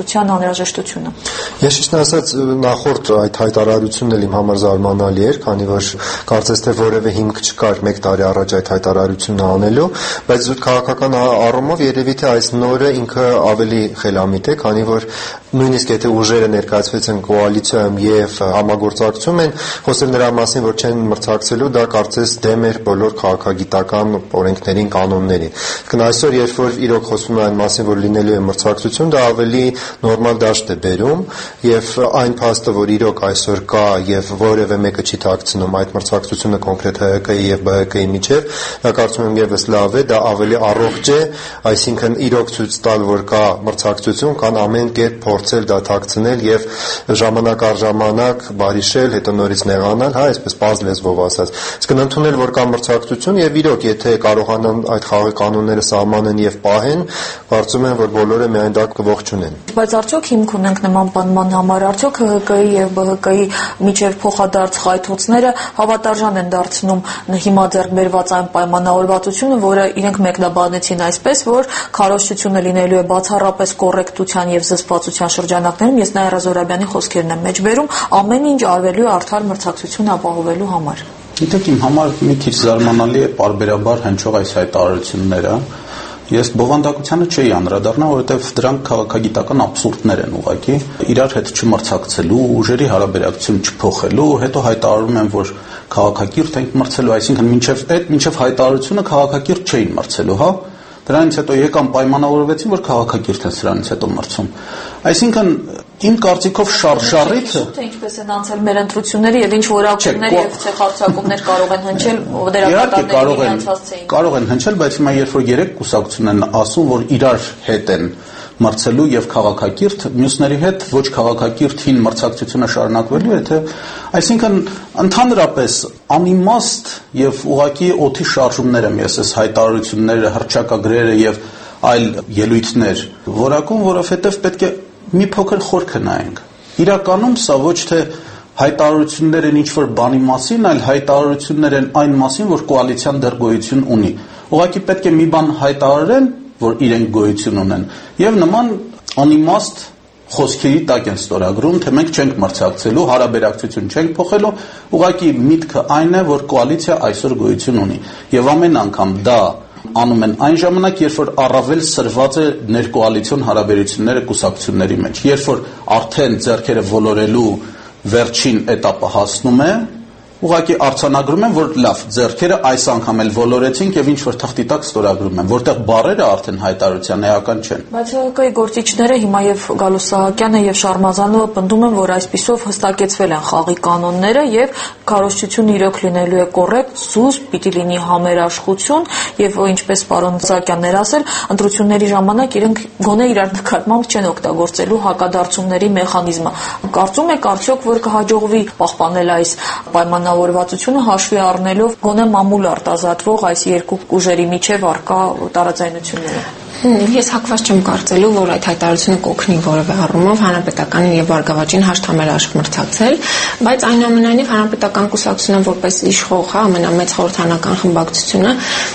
անհրաժեշտությունը։
Ես ճիշտն ասած նախորդ այդ հայտարարությունն էլ իմ համար զարմանալի էր, քանի որ կարծես թե որևէ հիմք չկար մեկ տարի առաջ այդ հայտարարությունը անելու, բայց զուտ քաղաքական առումով երևի թե այս նորը ինքը ավելի խելամիտ է, քանի որ նույնիսկ եթե ուժերը ներկայացվեցին կոալիցիայում եւ համագործակցում են, խոսել նրա մասին, որ չեն մրցակցելու, դա կարծես դեմ էր բոլոր քաղաքագիտական օրենքներին, կանոններին։ Իսկ այսօր, երբ որ իրոք խոսվում է այն մասին, որ լինելու է մրցակցություն, դա ավելի նորմալ դաշտ է բերում եւ այն փաստը, որ իրոք այսօր կա եւ որևէ մեկը չի թաքցնում այդ մրցակցությունը կոնկրետ Հ Կ-ի եւ Բ Կ-ի միջեւ, դա կարծում եմ եւս լավ է, դա ավելի առողջ է, այսինքն իրոք ցույց տալ, որ կա մրցակցություն, կան ամեն կերպ փորձել դա թաքցնել եւ ժամանակ առ ժամանակ բարիշել, հետո նորից նեղանալ, հա, այսպես պարզ լեզվով ասած։ Իսկ ընդունել, որ կա մրցակցություն եւ իրոք եթե կարողանան այդ խաղի կանոնները սահմանեն եւ պահեն, կարծում եմ, որ բոլորը միայն դա կողջունեն։
Բայց արդյոք հիմք ունենք նման բանման համար, արդյոք Հ Կ-ի եւ Բ Կ-ի միջև փոխադարձ խայթոցները հավատարժան են դարձնում հիմա ձեռք բերված այն պայմանավորվածությունը, որը իրենք մեկնաբանեցին այսպես, որ քարոզչությունը լինելու է բացառապես կոռեկտության եւ զսպվածության շրջանակներում, ես Նաիրա Զոհրաբյանի խոսքերն եմ մեջբերում, ամեն ինչ արվելու է արդար մրցակցություն ապահովելու համար։
Գիտեք, իմ համար մի քիչ զարմանալի է պարբերաբար հնչող այս հայտարարությունները։ Ես բովանդակությանը չէի անդրադառնա, որովհետև դրանք քաղաքագիտական աբսուրդներ են ուղղակի, իրար հետ չմրցակցելու, ուժերի հարաբերակցություն չփոխելու, հետո հայտարարում են, որ քաղաքակիրթ ենք մրցելու, այսինքն մինչև այդ, մինչև հայտարարությունը քաղաքակիրթ չէին մրցելու, հա։ Դրանից հետո եկան պայմանավորվեցին, որ քաղաքակիրթ են սրանից հետո մրցում։ Այսինքն իմ կարծիքով շարժառիթը
թե ինչպես են անցել մեր ընտրությունները եւ ինչ որակումներ եւ ցեխարձակումներ կարող են հնչել դերակատարների անցածային։
Կարող են հնչել, բայց հիմա երբ որ երեք կուսակցությունն են ասում, որ իրար հետ են մրցելու եւ քաղաքակիրթ, մյուսների հետ ոչ քաղաքակիրթին մրցակցությունը շարունակվելու է, թե այսինքն ընդհանրապես անիմաստ եւ ուղղակի օդի շարժումներ եմ ես այս հայտարարությունները, հռչակագրերը եւ այլ ելույթներ որակում, որովհետեւ պետք է մի փոքր խորքը նայենք։ Իրականում սա ոչ թե հայտարարություններ են ինչ-որ բանի մասին, այլ հայտարարություններ են այն մասին, որ կոալիցիան դեռ գոյություն ունի։ Ուղղակի պետք է մի բան հայտարարեն, որ իրենք գոյություն ունեն, եւ նման անիմաստ խոսքերի տակ են ստորագրում, թե մենք չենք մրցակցելու, հարաբերակցություն չենք փոխելու, ուղղակի միտքը այն է, որ կոալիցիա այսօր գոյություն ունի։ Եվ ամեն անգամ դա անում են այն ժամանակ, երբ որ առավել սրված է ներկոալիցիոն հարաբերությունները կուսակցությունների մեջ, երբ որ արդեն ձեռքերը ոլորելու վերջին этаպը հասնում է, ուղղակի արձանագրում են, որ լավ, ձեռքերը այս անգամ էլ ոլորեցինք եւ ինչ որ թղթի տակ ստորագրում են, որտեղ բառերը արդեն հայտարարության էական չեն։
Բայց Հ Կ-ի գործիչները հիմա եւ Գալուստ Սահակյանը եւ Շարմազանովը պնդում են, որ այսպիսով հստակեցվել են խաղի կանոնները եւ քարոզչությունը իրոք լինելու է կոռեկտ, զուսպ, պիտի լինի համերաշխություն եւ ինչպես պարոն Սահակյանն էր ասել, ընտրությունների ժամանակ իրենք գոնե իրար նկատմամբ չեն օգտագործելու հակադարձումների մեխանիզմը։ Կարծում եք արդյոք, որ կհաջողվի պահպանել այս պայմանավորվածությունը հաշվի առնելով գոնե մամուլ արտազատվող այս երկու ուժերի միջև առկա տարաձայնությունները։
Ես հակված չեմ կարծելու, որ այդ հայտարարությունը կօգնի որևէ առումով հանրապետականին եւ Բարգավաճին հաշտ համերաշխ մրցակցել, բայց այնուամենայնիվ հանրապետական կուսակցությունը որպես իշխող, հա, ամենամեծ խորհրդանական խմբակցությունը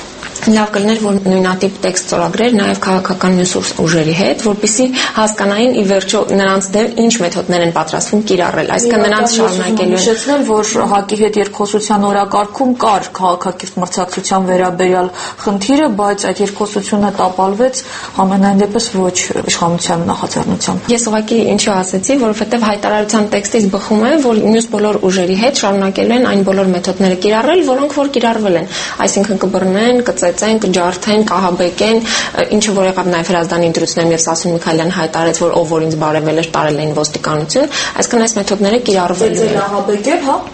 լավ կլիներ, որ նույնատիպ տեքստ ստորագրեր նաև քաղաքական մյուս ուժերի հետ, որպեսզի հասկանային ի վերջո նրանց դեմ ինչ մեթոդներ են պատրաստվում կիրառել, այսինքն նրանց շարունակելու են
հիշեցնել, որ ՀԱԿ-ի հետ երկխոսության օրակարգում կար քաղաքակիրթ մրցակցության վերաբերյալ խնդիրը, բայց այդ երկխոսությունը տապալվեց ամենայն դեպս ոչ իշխանության նախաձեռնությամբ։
Ես ուղղակի ինչու ասեցի, որովհետև հայտարարության տեքստից բխում է, որ մյուս բոլոր ուժերի հետ շարունակելու են այն բոլոր մեթոդները կիրառել, որոնք որ կիրառվել են, այսինքն կբռնեն, կծեծեն, կջարդեն, կահաբեկեն, ինչը որ եղավ նաև Հրազդանի ընտրություններում եւ Սասուն Միքայելյան հայտարարեց, որ ով որ ինձ բարևել էր, տարել էին ոստիկանություն, այսինքն այս մեթոդները կիրառվելու են։
Ահաբեկել, հա։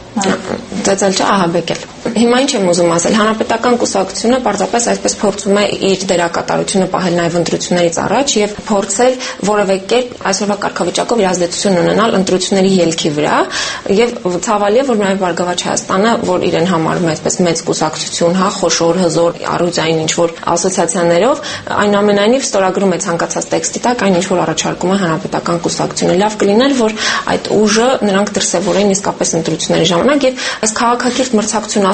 Ծեծել չէ, ահաբեկել։ Հիմա ինչ եմ ուզում ասել, հանրապետական կուսակցությունը պարզապես այսպես փորձում է իր դերակատարությունը պահել նաև ընտրություններից առաջ եւ փորձել որևէ կերպ այսօրվա կարգավիճակով իր ազդեցություն ունենալ ընտրությունների ելքի վրա եւ ցավալի է, որ նաև Բարգավաճ Հայաստանը, որ իրեն համարում է այսպես մեծ կուսակցություն, հա, խոշոր, հզոր, առույցային ինչ որ ասոցիացիաներով, այնուամենայնիվ ստորագրում է ցանկացած տեքստի տակ այն ինչ որ առաջարկում է հանրապետական կուսակցությունը։ Լավ կլիներ, որ այդ ուժը նրանք դրսևորեն իսկապես ընտրությունների ժամանակ եւ այս քաղաքակիրթ մրցակցություն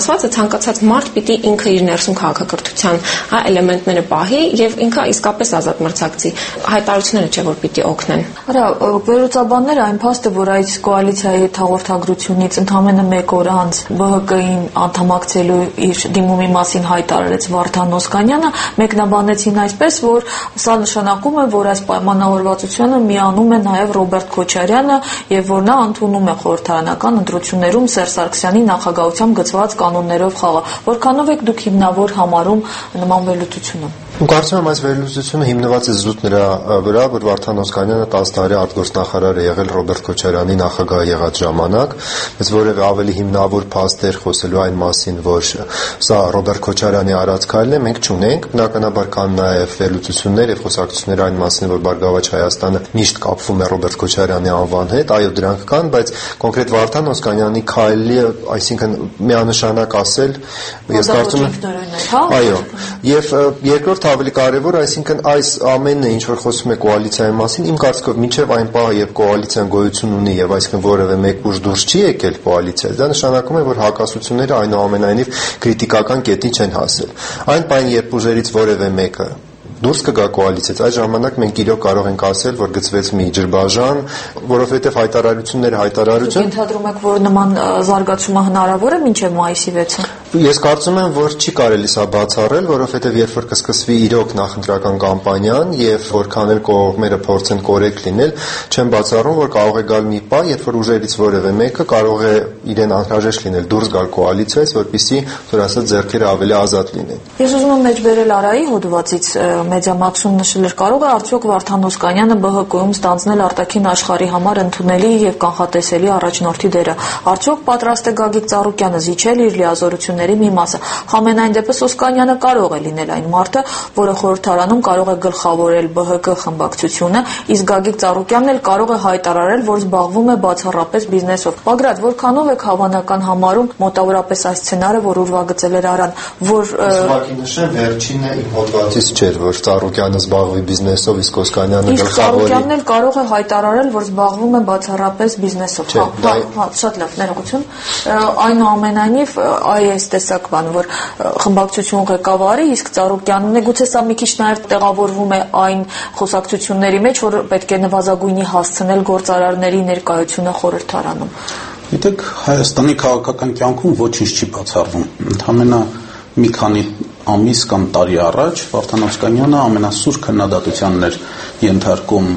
ասվածը ցանկացած մարդ պիտի ինքը իր ներսում քաղաքակրթության հա էլեմենտները պահի եւ ինքը իսկապես ազատ մրցակցի։ Հայտարարությունները չէ որ պիտի օգնեն։
Արա վերլուծաբանները այն փաստը, որ այս կոալիցիայի հետ հաղորդագրությունից ընդամենը մեկ օր անց B H K-ին անդամակցելու իր դիմումի մասին հայտարարեց Վարդան Օսկանյանը, մեկնաբանեցին այսպես, որ սա նշանակում է, որ այս պայմանավորվածությունը միանում է նաև Ռոբերտ Քոչարյանը եւ որ նա ընդունում է խորհրդարանական ընտրություններում Սերժ Սարգսյանի նախագահությամբ գծված կանոններով խաղը։ Որքանով եք դուք հիմնավոր համարում նման վերլուծությունը։
Կարծում եմ այս վերլուծությունը հիմնված է զուտ նրա վրա, որ Վարդան Օսկանյանը տասը տարի արտգործնախարար է եղել Ռոբերտ Քոչարյանի նախագահ եղած ժամանակ, բայց որևէ ավելի հիմնավոր փաստեր խոսելու այն մասին, որ սա Ռոբերտ Քոչարյանի արած քայլն է, մենք չունենք։ Բնականաբար կան նաև վերլուծություններ եւ խոսակցություններ այն մասին, որ Բարգավաճ Հայաստանը միշտ կապվում է Ռոբերտ Քոչարյանի անվան հետ, այո, դրանք կան, բայց կոնկրետ Վարդան Օսկանյանի քայլի, այսինքն միանշանակ ասել, ես կարծում եմ, այո, եւ երկրորդ ավելի կարևոր, այսինքն այս ամենը, ինչ որ խոսում է կոալիցիայի մասին, իմ կարծիքով մինչև այն պահը, երբ կոալիցիան գոյություն ունի եւ այսինքն որևէ մեկ ուժ դուրս չի եկել կոալիցիայից, դա նշանակում է, որ հակասությունները այնուամենայնիվ քրիտիկական կետի չեն հասել։ Այն բան, երբ ուժերից որևէ մեկը դուրս կգա կոալիցիայից, այս ժամանակ մենք իրոք կարող ենք ասել, որ գծվեց մի ջրբաժան, որովհետև հայտարարությունները հայտարարություն։
Ենթադրում եք, որ նման զարգացումը հնարավոր է մինչև մայիսի վեցը։
Ես կարծում եմ, որ չի կարելի սա բացառել, որովհետև երբ որ կսկսվի իրոք նախընտրական կամպանիան եւ որքան էլ կողմերը փորձեն կորեկտ լինել, չեմ բացառում, որ կարող է գալ մի պահ, երբ որ ուժերից որևէ մեկը կարող է իրեն անհրաժեշտ լինել դուրս գալ կոալիցիայից, որպեսզի, որ ասած, ձեռքերը ավելի ազատ լինեն։
Ես ուզում եմ մեջբերել Արայի հոդվածից Մեդիամաքսում նշել էր, կարող է արդյոք Վարդան Օսկանյանը B H K-ում ստանձնել արտաքին աշխարհի համար ընդունելի եւ կանխատեսելի առաջնորդի դերը։ Արդյոք պատրաստ է Գագիկ Ծառուկյանը զիջել իր լիազորությունների մի մասը։ Համենայն դեպս Օսկանյանը կարող է լինել այն մարդը, որը խորհրդարանում կարող է գլխավորել B H K խմբակցությունը, իսկ Գագիկ Ծառուկյանն էլ կարող է հայտարարել, որ զբաղվում է բացառապես բիզնեսով։ Բագրատ, որքանով եք հավանական համարում մոտավորապես այս սցենարը, որ ուրվագծել էր Արան, որ
Ուղղակի նշեմ, վերջինը իմ հոդվածից չէր, որ Ծառուկյանը զբաղվի բիզնեսով, իսկ Օսկանյանը գլխավորի։
Ծառուկյանն էլ կարող է հայտարարել, որ զբաղվում է բացառապես բիզնեսով։ Հա, հա, շատ լավ, ներողություն։ Այնուամենայնիվ, այ այս տեսակ բան, որ խմբակցություն ղեկավարի, իսկ Ծառուկյանն է, գուցե սա մի քիչ նաև տեղավորվում է այն խոսակցությունների մեջ, որ պետք է նվազագույնի հասցնել գործարարների ներկայությունը խորհրդարանում։
Գիտեք, Հայաստանի քաղաքական կյանքում ոչինչ չի բացառվում։ Ընդհանրապես մի քանի ամիս կամ տարի առաջ Վարդան Օսկանյանը ամենասուր քննադատությանն էր ենթարկում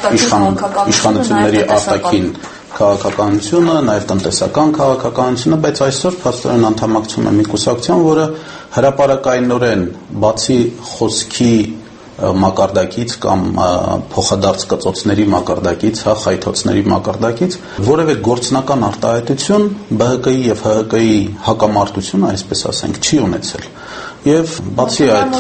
իշխանությունների արտաքին քաղաքականությունը, նաև տնտեսական քաղաքականությունը, բայց այսօր փաստորեն անդամակցում է մի կուսակցություն, որը հրապարակայնորեն բացի խոսքի մակարդակից կամ փոխադարձ կծոցների մակարդակից, հա, խայթոցների մակարդակից որևէ գործնական արտահայտություն B H K-ի եւ H H K-ի հակամարտությունը, այսպես ասենք, չի ունեցել։ Եվ բացի այդ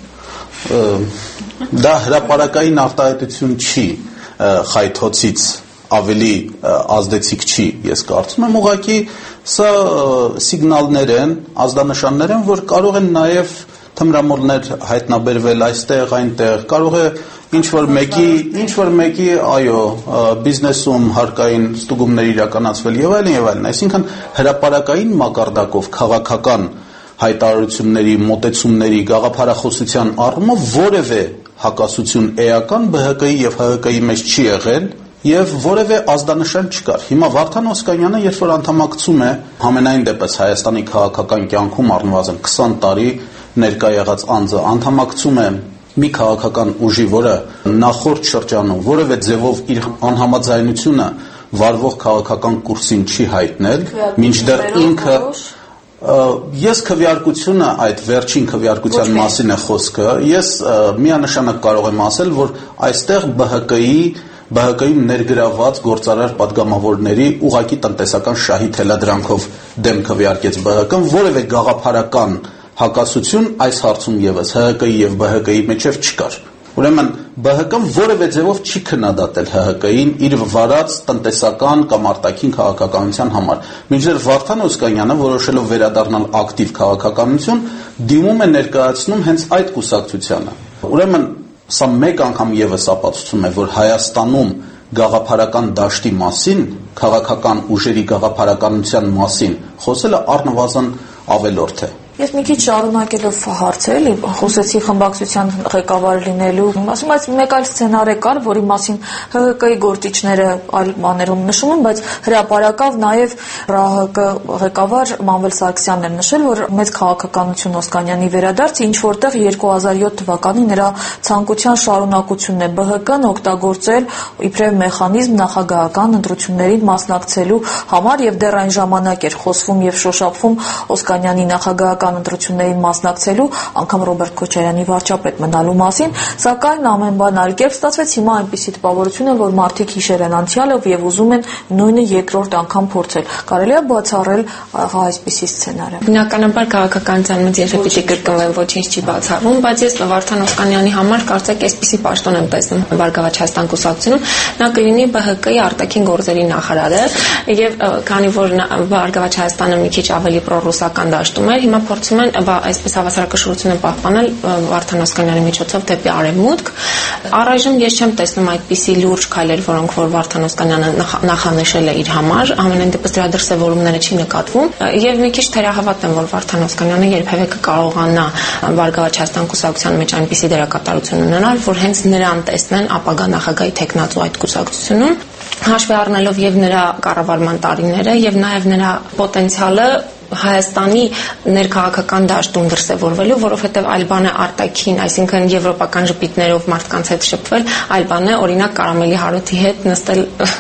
դա հրապարակային արտահայտություն չի, խայթոցից ավելի ազդեցիկ չի, ես կարծում եմ, ուղղակի սա սիգնալներ են, ազդանշաններ են, որ կարող են նաև թմրամոլներ հայտնաբերվել այստեղ, այնտեղ, կարող է ինչ-որ մեկի, ինչ-որ մեկի, այո, բիզնեսում հարկային ստուգումներ իրականացվել եւ այլն եւ այլն, այսինքն հրապարակային մակարդակով քաղաքական հայտարարությունների, մոտեցումների, գաղափարախոսության առումով որևէ հակասություն էական B H K-ի եւ H H K-ի մեջ չի եղել եւ որևէ ազդանշան չկար։ Հիմա Վարդան Օսկանյանը, երբ որ անդամակցում է համենայն դեպս Հայաստանի քաղաքական կյանքում առնվազն քսան տարի ներկա եղած անձը անդամակցում է մի քաղաքական ուժի, որը նախորդ շրջանում որևէ ձևով իր անհամաձայնությունը վարվող քաղաքական կուրսին չի հայտնել, մինչդեռ ինքը ես քվեարկությունը, այդ վերջին քվեարկության մասին է խոսքը, ես միանշանակ կարող եմ ասել, որ այստեղ B H K-ի B H K-ին ներգրաված գործարար պատգամավորների ուղղակի տնտեսական շահի թելադրանքով դեմ քվեարկեց B H K-ն, որևէ գաղափարական հակասություն այս հարցում եւս H H K-ի եւ B H K-ի միջև չկար։ Ուրեմն B H K-ն որևէ ձևով չի քննադատել H H K-ին իր վարած տնտեսական կամ արտաքին քաղաքականության համար։ Մինչդեռ Վարդան Օսկանյանը, որոշելով վերադառնալ ակտիվ քաղաքականություն, դիմում է ներկայացնում հենց այդ կուսակցությանը։ Ուրեմն սա մեկ անգամ եւս ապացուցում է, որ Հայաստանում գաղափարական դաշտի մասին, քաղաքական ուժերի գաղափարականության մասին խոսելը առնվազն ավելորդ է։
Ես մի քիչ շարունակելով հարցել, խոսեցի խմբակցության ղեկավար լինելու, ասում եմ, մեկ այլ սցենար կար, որի մասին Հ Հ Կ-ի գործիչները այլ բաներում նշում են, բայց հրապարակավ նաև Ռ Ահ Կ ղեկավար Մանվել Սարգսյանն էր նշել, որ մեծ քաղաքականություն Օսկանյանի վերադարձը ինչ որտեղ երկու հազար յոթ թվականին նրա ցանկության շարունակությունն է Բ Հ Կն օգտագործել իբրև մեխանիզմ նախագահական ընտրություններին մասնակցելու համար եւ դեռ այն ժամանակ էր խոսվում եւ շոշափվում Օսկանյանի նախագահական ընտրություններին մասնակցելու, անգամ Ռոբերտ Քոչարյանի վարչապետ մնալու մասին, սակայն ամեն բան այլ կերպ ստացվեց, հիմա այնպիսի տպավորություն է, որ մարդիկ հիշել են անցյալը եւ ուզում են նույնը երկրորդ անգամ փորձել։ Կարելի է բացառել այսպիսի սցենարը։
Բնականաբար քաղաքականության մեջ եթե պիտի կրկնվեն, ոչինչ չի բացառվում, բայց ես Վարդան Օսկանյանի համար կարծեք այսպիսի պաշտոն եմ տեսնում Բարգավաճ Հայաստան կուսակցությունում, նա կլինի Բ Հ Կ-ի արտաքին գործերի նախարարը եւ քանի որ Բարգավաճ Հայաստանը մի քիչ ավելի պրոռուսական դաշտում էր, հիմա փորձում են այսպես հավասարակշռությունը պահպանել Վարդան Օսկանյանի միջոցով դեպի արևմուտք։ Առայժմ ես չեմ տեսնում այդպիսի լուրջ քայլեր, որոնք որ Վարդան Օսկանյանը նախանշել է իր համար, ամենայն դեպս դրա դրսևորումները չի նկատվում եւ մի քիչ թերահավատ եմ, որ Վարդան Օսկանյանը երբևէ կկարողանա Բարգավաճ Հայաստան կուսակցության մեջ այնպիսի դերակատարություն ունենալ, որ հենց նրան տեսնեն ապագա նախագահի տեխնացու այդ կուսակցությունում, հաշվի առնելով եւ նրա կառավարման տարիները եւ նաեւ նրա պոտենցիալը Հայաստանի ներքաղաքական դաշտում դրսևորվելու, որովհետև այլ բան է արտաքին, այսինքն եվրոպական ժպիտներով մարդկանց հետ շփվել, այլ բան է օրինակ Կարամելի Հարութի հետ նստել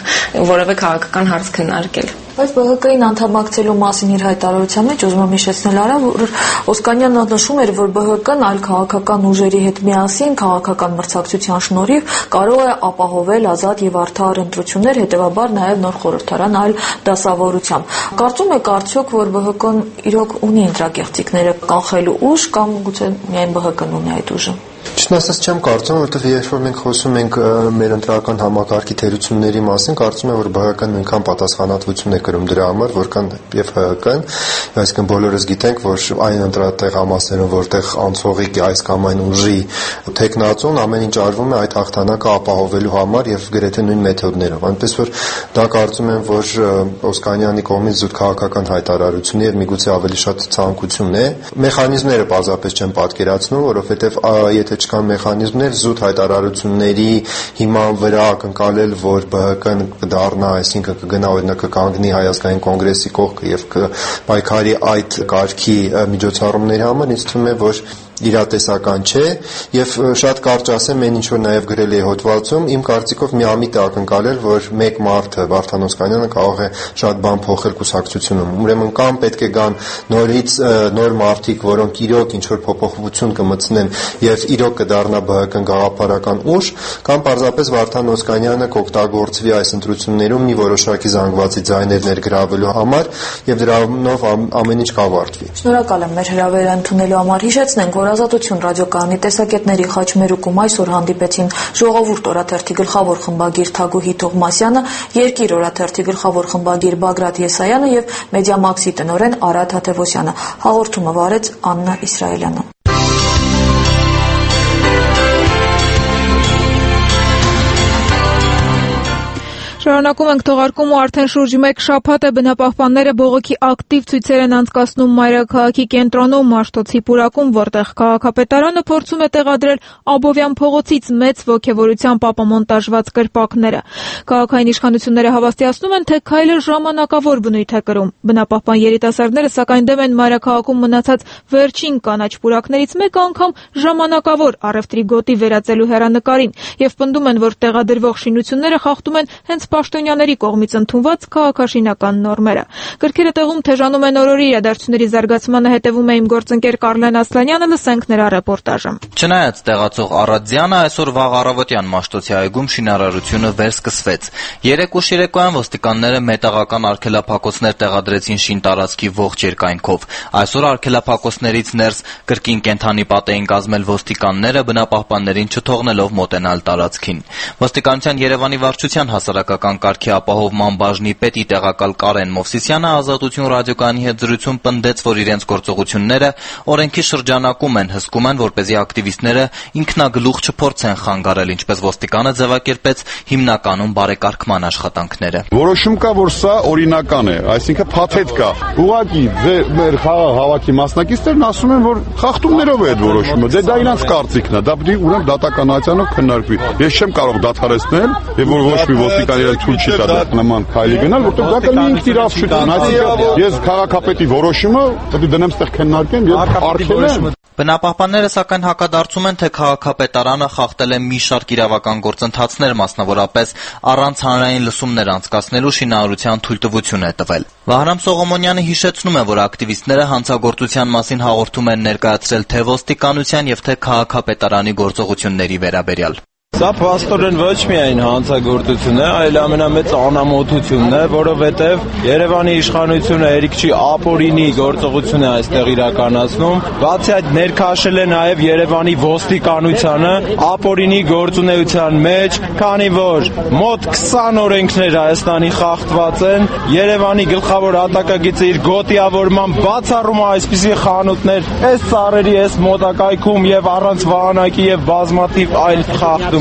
որևէ քաղաքական հարց քննարկել։
Բայց Բ Հ Կ-ին անդամակցելու մասին իր հայտարարության մեջ ուզում եմ հիշեցնել արա, որ Օսկանյանը նշում էր, որ Բ Հ Կն այլ քաղաքական ուժերի հետ միասին քաղաքական մրցակցության շնորհիվ կարող է ապահովել ազատ եւ արդար ընտրություններ, հետեւաբար նաեւ նոր խորհրդարան այլ դասավորությամբ։ Կարծում եք արդյոք, որ Բ Հ Կն իրոք ունի ընտրագեղձիկները կանխելու ուժ կամ գուցե միայն Բ Հ Կն ունի այդ ուժը։
Ճիշտն ասած չեմ կարծում, որովհետև երբ որ մենք խոսում ենք մեր ընտրական համակարգի թերությունների մասին, կարծում եմ, որ Բ Հ Կն նույնքան պատասխանատվություն է կրում դրա համար, որքան եւ Հ Հ Կն, այսինքն բոլորս գիտենք, որ այն ընտրատեղամասերում, որտեղ անցողիկ է այս կամ այն ուժի տեխնացուն, ամեն ինչ արվում է այդ հաղթանակը ապահովելու համար եւ գրեթե նույն մեթոդներով։ Այնպես որ դա կարծում եմ, որ Օսկանյանի կողմից զուտ քաղաքական հայտարարություն է եւ միգուցե ավելի շատ ցանկություն է։ Մեխանիզմները պարզապես չեմ պատկերացնում, որովհետեւ եթե չկան մեխանիզմներ զուտ հայտարարությունների հիման վրա կընկալել, որ Բ Հ Կն կդառնա, այսինքն կգնա օրինակ կանգնի Հայ ազգային կոնգրեսի կողքը եւ կպայքարի այդ կարգի միջոցառումների համար, ինձ թվում է, որ իրատեսական չէ եւ շատ կարճ ասեմ, այն ինչ որ նաեւ գրել է հոդվածում, իմ կարծիքով միամիտ է ակնկալել, որ մեկ մարդը Վարդան Օսկանյանը կարող է շատ բան փոխել կուսակցությունում։ Ուրեմն կամ պետք է գան նորից նոր մարդիկ, որոնք իրոք ինչ որ փոփոխություն կմտցնեն եւ իրոք կդառնա Բ Հ Կն գաղափարական ուժ, կամ պարզապես Վարդան Օսկանյանը կօգտագործվի այս ընտրություններում մի որոշակի զանգվածի ձայներ ներգրավելու համար եւ դրանով ամեն ինչ կավարտվի։
Շնորհակալ եմ մեր հրավերը ընդունելու համար։ Հիշեցնենք, որ Ազատություն ռադիոկայանի տեսակետների խաչմերուկում այսօր հանդիպեցին Ժողովուրդ օրաթերթի գլխավոր խմբագիր Թագուհի Թովմասյանը, Երկիր օրաթերթի գլխավոր խմբագիր Բագրատ Եսայանը եւ Մեդիամաքսի տնօրեն Արա Թադևոսյանը։ Հաղորդումը վարեց Աննա Իսրայելյանը։
Շարունակում ենք թողարկում ու արդեն շուրջ մեկ շաբաթ է բնապահպանները բողոքի ակտիվ ցույցեր են անցկացնում Մայրաքաղաքի կենտրոնում Մաշտոցի պուրակում, որտեղ քաղաքապետարանը փորձում է տեղադրել Աբովյան փողոցից մեծ ոգևորությամբ ապամոնտաժված կրպակները։ Քաղաքային իշխանությունները հավաստիացնում են, թե քայլը ժամանակավոր բնույթ է կրում։ Բնապահպան երիտասարդները սակայն դեմ են Մայրաքաղաքում մնացած վերջին կանաչ պուրակներից մեկը անգամ ժամանակավոր առևտրի գոտի վերածելու հեռանկարին եւ պնդում են, որ տեղադրվող շինությունները խախտում են հենց պաշտոնյաների կողմից ընդունված քաղաքաշինական նորմերը։ Գրքերը տեղում թեժանում են օրորի իրադարձությունների զարգացմանը հետևում է իմ գործընկեր Կարլեն Ասլանյանը, լսենք նրա ռեպորտաժը։
Չնայած տեղացող Արադյանը այսօր վաղ առավոտյան Մաշտոցի այգում շինարարությունը վերսկսվեց։ Երեկ ուշ երեկոյան ոստիկանները մետաղական արգելափակոցներ տեղադրեցին շինտարածքի ողջ երկայնքով։ Այսօր արգելափակոցներից ներս կրկին կենթանի պատ էին կազմել ոստիկանները, բնապահպաններին չթողնելով մոտենալ տարածքին։ Ոստիկանության Երևանի վարչության հասարակական պետական կարգի ապահովման բաժնի պետի տեղակալ Կարեն Մովսիսյանը Ազատություն ռադիոկայանի հետ զրույցում պնդեց, որ իրենց գործողությունները օրենքի շրջանակում են, հսկում են, որպեսզի ակտիվիստները ինքնագլուխ չփորձեն խանգարել, ինչպես ոստիկանը ձևակերպեց հիմնականում բարեկարգման աշխատանքները։
Որոշում կա, որ սա օրինական է, այսինքն փաթեթ կա։ Ուղղակի մեր խաղաղ հավաքի մասնակիցներն ասում են, որ խախտումներով է այդ որոշումը։ Դե դա իրանց կարծիքն է, դա պետք է ուրեմն դատականացիանով քննարկվի։ Ես չեմ կարող դադարեցնել, եւ որ ոչ մի ոստիկան իրեն ցույց չի տա նման քայլի գնալ, որտեղ դա կլինի ինքնիրավշություն։ Այսինքն ես քաղաքապետի որոշումը պետք է դնեմ ստեղ քննարկեմ եւ արգելեմ։
Բնապահպանները սակայն հակադարձում են, թե քաղաքապետարանը խախտել է մի շարք իրավական գործընթացներ, մասնավորապես առանց հանրային լսումներ անցկացնելու շինարարության թույլտվություն է տվել։ Վահրամ Սողոմոնյանը հիշեցնում է, որ ակտիվիստները հանցագործության մասին հաղորդում են ներկայացրել թե ոստիկանության եւ թե քաղաքապետարանի գործողությունների վերաբերյալ։
Սա փաստորեն ոչ միայն հանցագործություն է, այլ ամենամեծ անամոթությունն է, որովհետև Երևանի իշխանությունը երիք չի ապօրինի գործողություն է այստեղ իրականացնում, բացի այդ ներքաշել է նաև Երևանի ոստիկանությանը ապօրինի գործունեության մեջ, քանի որ մոտ քսան օրենքներ Հայաստանի խախտված են, Երևանի գլխավոր հատակագիծը իր գոտիավորման բացառում է այսպիսի խանութներ, այս ծառերի այս մոտակայքում եւ առանց վահանակի եւ բազմաթիվ այլ խախտում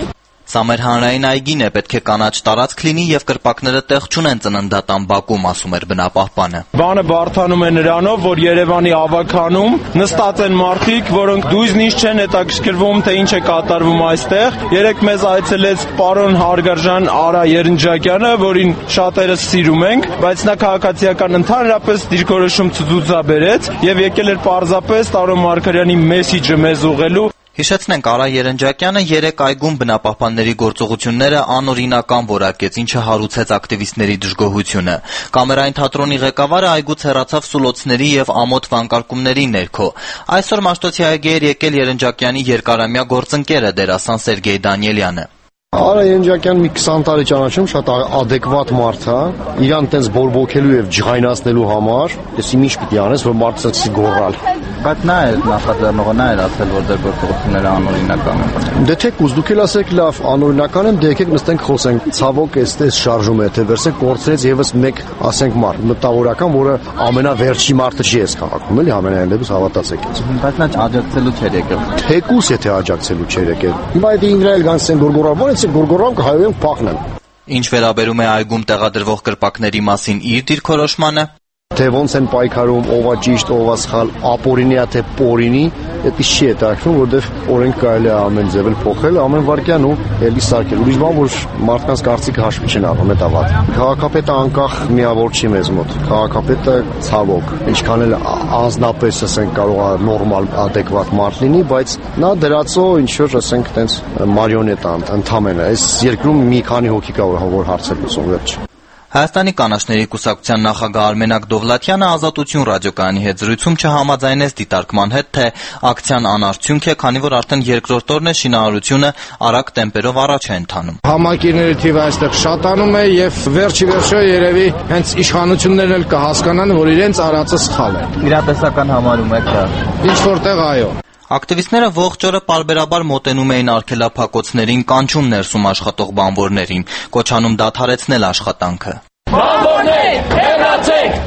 Սա մեր հանրային այգին է, պետք է կանաչ տարածք լինի եւ կրպակները տեղ չունեն ծննդատան բակում, ասում էր բնապահպանը։
Բանը բարթանում է նրանով, որ Երևանի ավագանում նստած են մարդիկ, որոնք դույզնից չեն հետաքրքրվում, թե ինչ է կատարվում այստեղ։ Երեք մեզ այցելեց պարոն հարգարժան Արա Երնջակյանը, որին շատերս սիրում ենք, բայց նա քաղաքացիական ընդհանրապես դիրքորոշում ցուցաբերեց եւ եկել էր պարզապես Տարո Մարգարյանի մեսիջը մեզ ուղղելու։
Հիշեցնենք, Արա Երնջակյանը երեք այգում բնապահպանների գործողությունները անօրինական որակեց, ինչը հարուցեց ակտիվիստների դժգոհությունը։ Կամերային թատրոնի ղեկավարը այգուց հեռացավ սուլոցների եւ ամոթ վանկարկումների ներքո։ Այսօր Մաշտոցի այգի էր եկել Երնջակյանի երկարամյա գործընկերը դերասան Սերգեյ Դանիելյանը։
Արա Երնջակյան մի քսան տարի ճանաչում, շատ ադեկվատ մարդ է, իրան տենց բորբոքելու եւ ջղայնացնելու համար, ես ինչ պիտի անես, որ մարդը սկսի գոռալ։
Բայց նա է նախաձեռնողը, նա էր ասել, որ դեր գործողությունները անօրինական են։
Դե թեկուզ դուք էլ ասեք լավ, անօրինական են, դե եկեք նստենք խոսենք։ Ցավոք էստես շարժում է, թե վերսեք կորցրեց եւս մեկ, ասենք մարդ, մտավորական, որը ամենավերջի մարդը չի էս քաղաքում, էլի ամենայն դեպս հավատացեք ինձ։
Բայց նա աջակցելու չէր եկել։
Թեկուզ եթե աջակցելու չէր եկել։ Հիմա այդ ինգրայել գանցեն գորգորավոր գորգորամ կհայոյեն փախնեն։
Ինչ վերաբերում է այգում տեղադրվող կրպակների մասին իր դիրքորոշմանը,
թե ոնց են պայքարում, ով է ճիշտ, ով է սխալ, ապօրինի է թե պորինի, դա չի հետաքրքրում, որովհետև օրենք կարելի է ամեն ձև փոխել, ամեն վարքյան ու էլի սարքել։ Ուրիշ բան, որ մարդկանց կարծիքը հաշվի չեն առնում, դա վատ։ Քաղաքապետը անկախ միավոր չի մեզ մոտ։ Քաղաքապետը ցավոք, ինչքան էլ անձնապես ասենք կարող է նորմալ, ադեկվատ մարդ լինի, բայց նա դրածո ինչ որ ասենք տենց մարիոնետա ընդամենը։ Այս երկրում մի քանի հոգի կա, որ հարցեր լուծում վերջ։
Հայաստանի կանաչների կուսակցության նախագահ Արմենակ Դովլաթյանը Ազատություն ռադիոկայանի հետ զրույցում չհամաձայնեց դիտարկման հետ, թե ակցիան անարդյունք է, քանի որ արդեն երկրորդ օրն է շինարարությունը արագ տեմպերով առաջ է ընթանում։
Համակիրների թիվը այստեղ շատանում է եւ վերջի վերջո երևի հենց իշխանություններն էլ կհասկանան, որ իրենց արածը սխալ է։
Իրատեսական համարում եք դա։
Ինչ որտեղ այո։
Ակտիվիստները ողջ օրը պարբերաբար մոտենում էին արգելափակոցներին, կանչում ներսում աշխատող բանվորներին, կոչանում դադարեցնել աշխատանքը։
Բանվորներ, հեռացեք!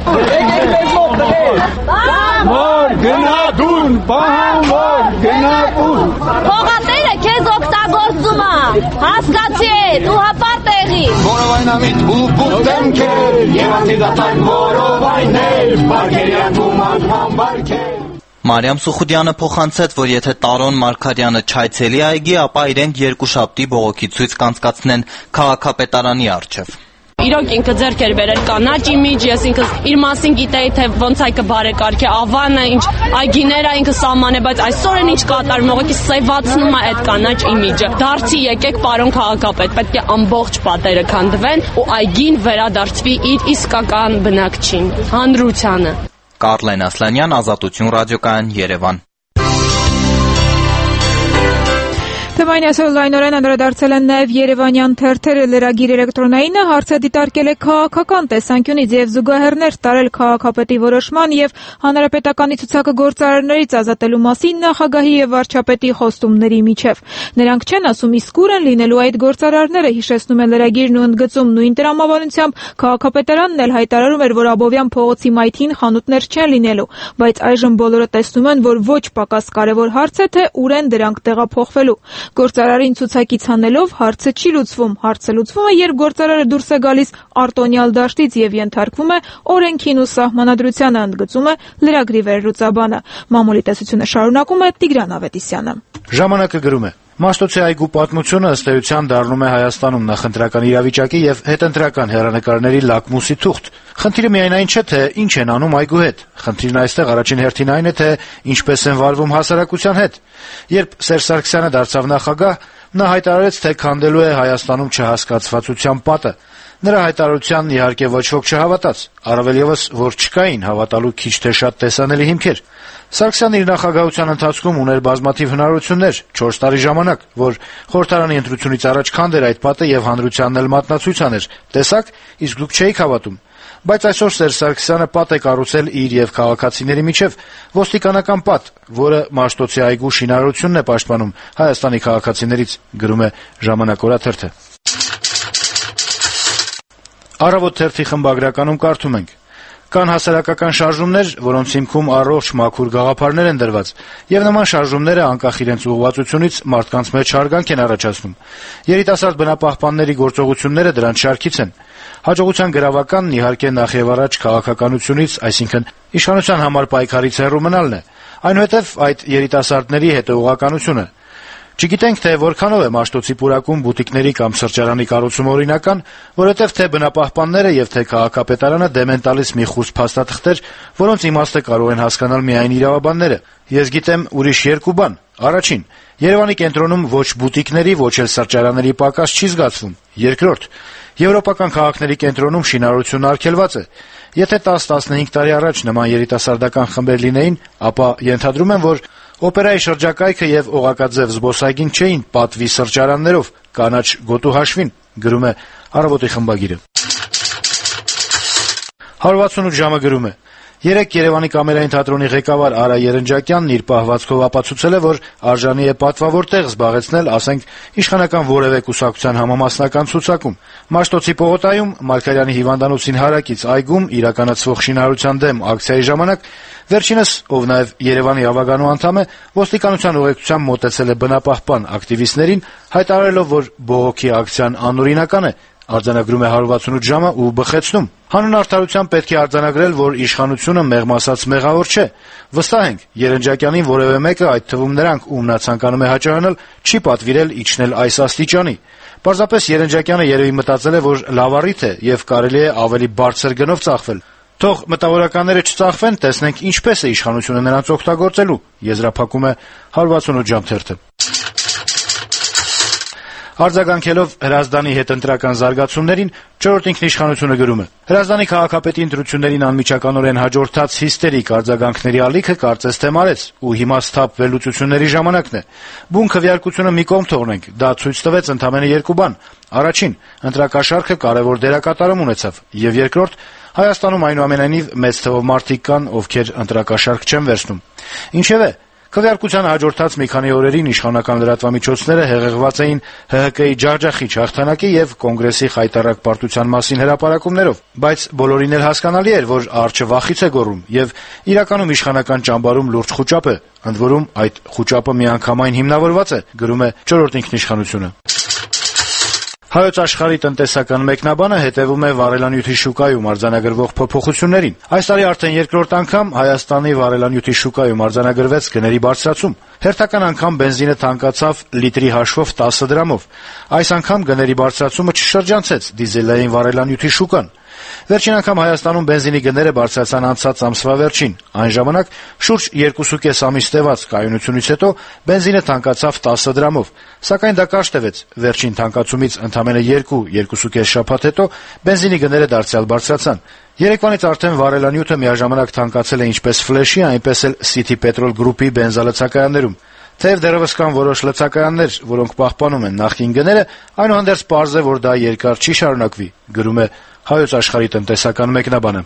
Բանվոր գնադուն, բանվոր գնադուն։
Փողատերը քեզ օգտագործում է, հասկացի է, դու հապար տեղի։
Որովայնամիտ ու բուտեմ քեր, եւ անդիդատան որովայներ, բարգերյան ու մանգման բարգեր։
Մարիամ Սուխուդյանը փոխանցեց, որ եթե Տարոն Մարգարյանը չայցելի այգի, ապա իրենք երկուշաբթի բողոքի ցույց կանցկացնեն քաղաքապետարանի առջև։
Իրոք ինքը ձեռք էր բերել կանաչ իմիջ, ես ինքս իր մասին գիտեի, թե ոնց այգը բարեկարգ է, ավանը, ինչ այգիները ինքը սահման է, բայց այսօր են ինչ կատարում, ուղղակի սևացնում է այդ կանաչ իմիջը։ Դարձի եկեք պարոն քաղաքապետ, պետք է ամբողջ պատերը քանդվեն ու այգին վերադարձվի իր իսկական բնակչին, հանրությանը։
Կարլեն Ասլանյան, Ազատություն ռադիոկայան, Երևան։
Թեմային այսօր լայնորեն անդրադարձել են նաև Երևանյան թերթերը։ Լրագիր էլեկտրոնայինը հարցը դիտարկել է քաղաքական տեսանկյունից եւ զուգահեռներ տարել քաղաքապետի որոշման եւ հանրապետականի ցուցակը գործարարներից ազատելու մասին նախագահի եւ վարչապետի խոստումների միջև։ Նրանք չեն ասում իսկ ուր են լինելու այդ գործարարները, հիշեցնում է լրագիրն ու ընդգծում նույն տրամաբանությամբ քաղաքապետարանն էլ հայտարարում էր, որ Աբովյան փողոցի մայթին խանութներ չեն լինելու, բայց այժմ բոլորը տեսնում են, որ ոչ պակաս կարևոր հարց է, թե ուր են դրանք տեղափոխվելու։ Գործարարին ցուցակից հանելով հարցը չի լուծվում։ Հարցը լուծվում է, երբ գործարարը դուրս է գալիս արտոնյալ դաշտից եւ ենթարկվում է օրենքին ու սահմանադրությանը, ընդգծում է լրագրի վերլուծաբանը։ Մամուլի տեսությունը շարունակում է Տիգրան Ավետիսյանը։
Ժամանակը գրում է. Մաշտոցի այգու պատմությունը ըստ էության դառնում է Հայաստանում նախընտրական իրավիճակի եւ հետընտրական հեռանկարների լակմուսի թուղթ։ Խնդիրը միայն այն չէ, թե ինչ են անում այգու հետ։ Խնդիրն այստեղ առաջին հերթին այն է, թե ինչպես են վարվում հասարակության հետ։ Երբ Սերժ Սարգսյանը դարձավ նախագահ, նա հայտարարեց, թե քանդելու է Հայաստանում չհասկացվածության պատը։ Նրա հայտարարությանն իհարկե ոչ ոք չհավատաց, առավել եւս, որ չկային հավատալու քիչ թե շատ տեսանելի հիմքեր։ Սարգսյանն իր նախագահության ընթացքում ուներ բազմաթիվ հնարավորություններ, չորս տարի ժամանակ, որ խորհրդարանի ընտրությունից առաջ քանդեր այդ պատը եւ հանրությանն էլ մատնացույց աներ։ Տեսակ, իսկ դուք չէիք հավատում։ Բայց այսօր Սերժ Սարգսյանը պատ է կառուցել իր եւ քաղաքացիների միջև ոստիկանական պատ, որը Մաշտոցի այգու շինարարությունն է պաշտպանում Հայաստանի քաղաքացիներից, գրում է Ժամանակ օրաթերթը։ Առավոտ թերթի խմբագրականում կարդում ենք. Կան հասարակական շարժումներ, որոնց հիմքում առողջ մաքուր գաղափարներ են դրված, եւ նման շարժումները անկախ իրենց ուղղվածությունից մարդկանց մեջ հարգանք են առաջացնում։ Երիտասարդ բնապահպանների գործողությունները դրանց շարքից են։ Հաջողության գրավականն իհարկե նախ եւ առաջ քաղաքականությունից, այսինքն իշխանության համար պայքարից հեռու մնալն է, այնուհետեւ այդ երիտասարդների հետեւողականությունը։ Չգիտենք, թե որքանով է Մաշտոցի պուրակում բուտիկների կամ սրճարանի կառուցումը օրինական, որովհետև թե բնապահպանները եւ թե քաղաքապետարանը դեմ են տալիս մի խումբ փաստաթղթեր, որոնց իմաստը կարող են հասկանալ միայն իրավաբանները։ Ես գիտեմ ուրիշ երկու բան։ Առաջին, Երևանի կենտրոնում ոչ բուտիկների, ոչ էլ սրճարանների պակաս չի զգացվում։ Երկրորդ, եվրոպական քաղաքների կենտրոնում շինարարությունն արգելված է։ Եթե տասը-տասնհինգ տարի առաջ նման երիտասարդական խմբեր լինեին, ապա ենթադրում եմ, որ օպերայի շրջակայքը եւ օղակաձև զբոսայգին չէին պատվի սրճարաններով, կանաչ գոտու հաշվին, գրում է Առավոտի խմբագիրը։ հարյուր վաթսունութ ժամը գրում է. Երեկ Երևանի կամերային թատրոնի ղեկավար Արա Երնջակյանն իր պահվածքով ապացուցել է, որ արժանի է պատվավոր տեղ զբաղեցնել, ասենք, իշխանական որևէ կուսակցության համամասնական ցուցակում։ Մաշտոցի պողոտայում Մարգարյանի հիվանդանոցին հարակից այգում իրականացվող շինարարության դեմ ակցիայի ժամանակ վերջինս, ով նաև Երևանի ավագանու անդամ է, ոստիկանության ուղեկցությամբ մոտեցել է բնապահպան ակտիվիստներին, հայտարարելով, որ բողոքի ակցիան անօրինական է, արձանագրում է հարյուր վաթսունութ ժամը ու բխեցնում. Հանուն արդարության պետք է արձանագրել, որ իշխանությունը մեղմ ասած մեղավոր չէ։ Վստահ ենք, Երնջակյանին որևէ մեկը, այդ թվում նրանք, ում նա ցանկանում է հաճախանալ, չի պատվիրել իջնել այս աստիճանի։ Պարզապես Երնջակյանը երևի մտածել է, որ լավ առիթ է եւ կարելի է ավելի բարձր գնով ծախվել։ Թող մտավորականները չծախվեն, տեսնենք ինչպես է իշխանությունը նրանց օգտագործելու, եզրափակում է հարյուր վաթսունութ ժամ թերթը։ Արձագանքելով Հրազդանի հետընտրական զարգացումներին, չորրորդ ինքնիշխանությունը գրում է. Հրազդանի քաղաքապետի ընտրություններին անմիջականորեն հաջորդած հիստերիկ արձագանքների ալիքը կարծես թե մարեց, ու հիմա սթափ վերլուծությունների ժամանակն է։ Բուն քվեարկությունը մի կողմ թողնենք, դա ցույց տվեց ընդամենը երկու բան. Առաջին, ընտրակաշառքը կարևոր դերակատարում ունեցավ, եւ երկրորդ, Հայաստանում այնուամենայնիվ մեծ թվով մարդիկ կան, ովքեր ընտրակաշառք չեն վերցնում։ Ինչևէ, քվեարկության հաջորդած մի քանի օրերին իշխանական լրատվամիջոցները հեղեղված էին Հ Հ Կ-ի ջախջախիչ հաղթանակի եւ Կոնգրեսի խայտառակ պարտության մասին հրապարակումներով, բայց բոլորին էլ հասկանալի էր, որ արջը վախից է գոռում եւ իրականում իշխանական ճամբարում լուրջ խուճապ է, ընդ որում այդ խուճապը միանգամայն հիմնավորված է, գրում է չորրորդ ինքնիշխանությունը։ Հայոց աշխարհի տնտեսական մեկնաբանը հետևում է վառելանյութի շուկայում արձանագրվող փոփոխություններին։ Այս տարի արդեն երկրորդ անգամ Հայաստանի վառելանյութի շուկայում արձանագրվեց գների բարձրացում։ Հերթական անգամ բենզինը թանկացավ լիտրի հաշվով տասը դրամով։ Այս անգամ գների բարձրացումը չշրջանցեց դիզելային վառելանյութի շուկան։ Վերջին անգամ Հայաստանում բենզինի գները բարձրացան անցած ամսվա վերջին։ Այն ժամանակ շուրջ երկուսուկես ամիս տևած կայունությունից հետո բենզինը թանկացավ տասը դրամով, սակայն դա կարճ տևեց։ Վերջին թանկացումից ընդամենը երկու երկուսուկես շաբաթ հետո բենզինի գները դարձյալ բարձրացան։ Երեկվանից արդեն վառելանյութը միաժամանակ թանկացել է ինչպես Ֆլեշի, այնպես էլ City Petrol Group-ի բենզալցակայաններում։ Թեև դեռևս կան որոշ լցակայաններ, որոնք պահպանում են նախկին գները, այնուհանդերձ պարզ է, որ դա երկար չի շարունակվի, գրում է Հայոց Աշխարհի տնտեսական մեկնաբանը։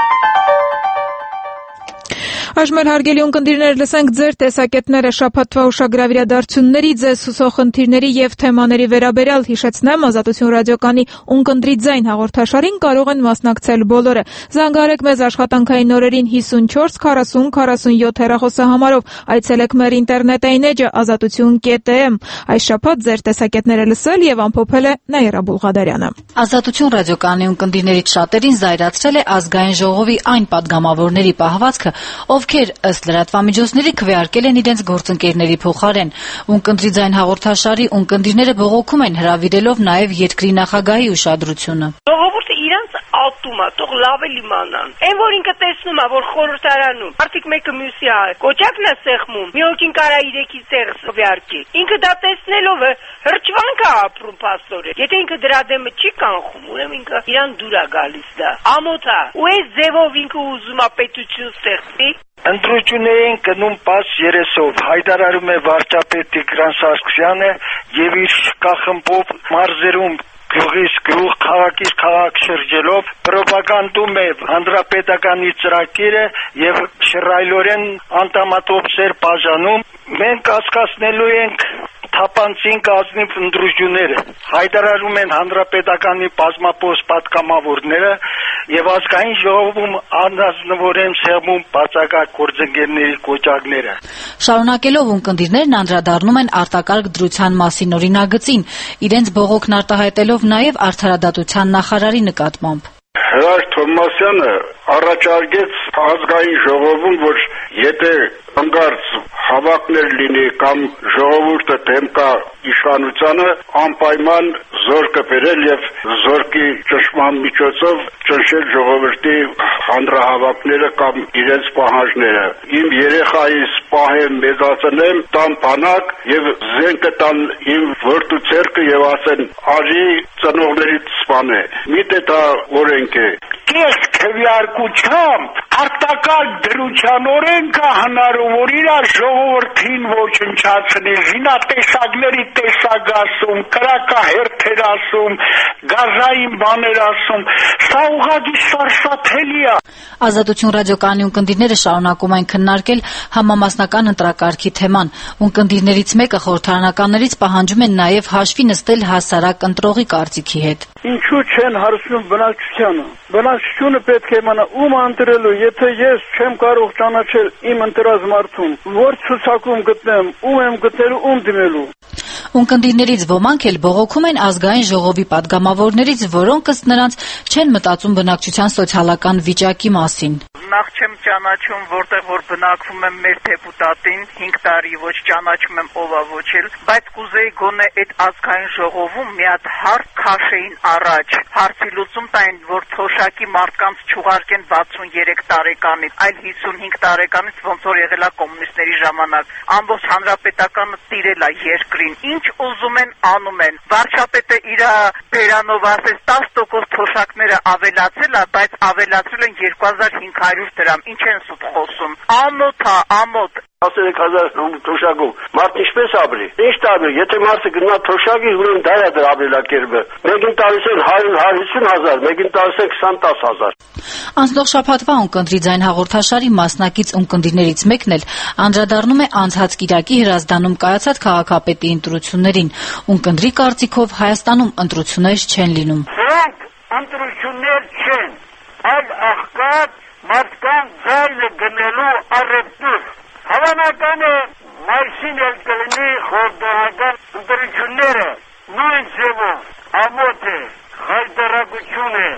Այժմ մեր հարգելի ունկնդիրներ, լսենք ձեր տեսակետները շաբաթվա ուշագրավիրադարձությունների, ձեզ հուսող խնդիրների եւ թեմաների վերաբերյալ։ Հիշեցնեմ, Ազատություն ռադիոկանի Ունկնդրի ձայն հաղորդաշարին կարող են մասնակցել բոլորը։ Զանգահարեք մեզ աշխատանքային օրերին հիսունչորս քառասուն քառասունյոթ հեռախոսահամարով, այցելեք մեր ինտերնետային էջը ազատություն կետ էմ։ Այս շաբաթ ձեր տեսակետները լսել եւ ամփոփել է Նաիրա Բուլղադարյանը։
Ազատություն ռադիոկանի ունկնդիրներից շատերին զայրացրել է ազգային ժողովի այն падգամավորների պահվածքը, ովքեր ըստ լրատվամիջոցների քվեարկել են իրենց գործընկերների փոխարեն։ Ունկնդրի ձայն հաղորդաշարի ունկնդիրները բողոքում են, հրավիրելով նաև երկրի նախագահի ուշադրությունը։
Ժողովուրդը իրանց ատում է, թող լավ է իմանան։ Այն որ ինքը տեսնում է, որ խորհրդարանում արդիկ մեկը մյուսի է, կոճակն է սեղմում, մի օքին կարա իրեքի սեղ քվեարկի։ Ինքը դա տեսնելով է հրճվանք է ապրում փաստորեն։ Եթե ինքը դրա դեմը չի կանխում, ուրեմն ինքը իրան դուր է գալիս դա։ Ամոթ է։ Ու այս ձևով ինքը ուզում է պետություն ստեղծի։
Ընտրություններ են գնում պաս երեսով, հայտարարում է վարչապետ Տիգրան Սարգսյանը եւ իր կախմբով մարզերում գյուղից գյուղ, քաղաքից քաղաք շրջելով պրոպագանդում է հանրապետականի ծրագիրը եւ շռայլորեն անդամատոպսեր բաժանում։ Մենք կասկածնելու ենք թափանցին կազմի ընտրությունները, հայտարարում են հանրապետականի բազմապոս պատգամավորները եւ ազգային ժողովում անհանձնորեն սեղմում բացակայ գործընկերների կոճակները։
Շարունակելով ունկնդիրներն անդրադառնում են արտակարգ դրության մասին օրինագծին, իրենց բողոքն արտահայտելով նաեւ արդարադատության նախարարի նկատմամբ։
Հրաշ Թոմասյանը առաջարկեց ազգային ժողովում, որ եթե հանգարց հավաքներ լինի կամ ժողովուրդը դեմ կա իշխանությանը, անպայման զորքը բերել եւ զորքի ճշմարտ միջոցով ճնշել ժողովրդի հանրահավաքները կամ իրենց պահանջները։ Իմ երեխայիս պահեմ մեծացնեմ, տան բանակ եւ զենքը տան իմ որդու ցերկը եւ ասեն արի ծնողներից սպանե։ Միտե դա օրենք է։ Կես քվեարկությամբ արտակարգ դրության օրենքը հնարավոր իր ժողովրդին ոչնչացնել, զինատեսակների տեսակ ասում, կրակահերթեր ասում, գազային բաներ ասում, սա ուղղակի սարսափելի է։
Ազատություն ռադիոկանի ունկնդիրները շարունակում են քննարկել համամասնական ընտրակարգի թեման։ Ունկնդիրներից մեկը խորհրդարանականներից պահանջում են նաև հաշվի նստել հասարակ ընտրողի կարծիքի հետ։
Ինչու չեն հարցնում բնակչությանը։ Բնակչությունը պետք է իմանա ում ընտրելու, եթե ես չեմ կարող ճանաչել իմ ընտրած մարդուն, որ ցուցակում գտնեմ, ում եմ գտնելու, ում դիմելու։
Ունկնդիրներից ոմանք էլ բողոքում են ազգային ժողովի падգամավորներից, որոնք ըստ նրանց չեն մտածում բնակչության սոցիալական վիճակի մասին։
Նախ չեմ ճանաչում, որտեղ որ բնակվում եմ մեր դեպուտատին, հինգ տարի ոչ ճանաչում եմ ով է ոչել, բայց կուզեի գոնե այդ ազգային ժողովում մի հատ հարց քաշեին առաջ, հարցի լուծում տային, որ թոշակի մարդկանց չուղարկեն վաթսուններեք տարեկանից, այլ հիսունհինգ տարեկանից, ոնց որ եղել է կոմունիստների ժամանակ։ Ամբողջ հանրապետականը տիրել է երկրին, ինչ ուզում են անում են։ Վարչապետը իր բերանով ասեց տասը տոկոս թոշակները ավելացել է, բայց ավելացրել են երկու հազար հինգ հարյուր դրամ, ինչ են սուտ խոսում։ Ամոթ է, ամոթ։
Ասենք հազար թոշակով մարդ ինչպես ապրի։ Ինչ տարբեր, եթե մարդը գնա թոշակի, ուրեմն դա է դրա ապրելակերպը։ Մեկին տալիս են հարյուր հարյուր հազար, մեկին տալիս են քսան հազար։
Անցնող շաբաթվա ունկնդրի ձայն հաղորդաշարի մասնակից ունկնդիրներից մեկն էլ անդրադառնում է անցած կիրակի Հրազդանում կայացած քաղաքապետի ընտրություններին։ Ունկնդրի կարծիքով Հայաստանում ընտրություններ չեն լինում։
Սրանք ընտրություններ չեն, այլ աղքատ մարդկանց ձայնը գնելու առևտուր։ Հավանական է մայիսին էլ կլինի խորհրդարանական ընտրությունները, նույն ձևով ամոթ է, հայտարարություն է։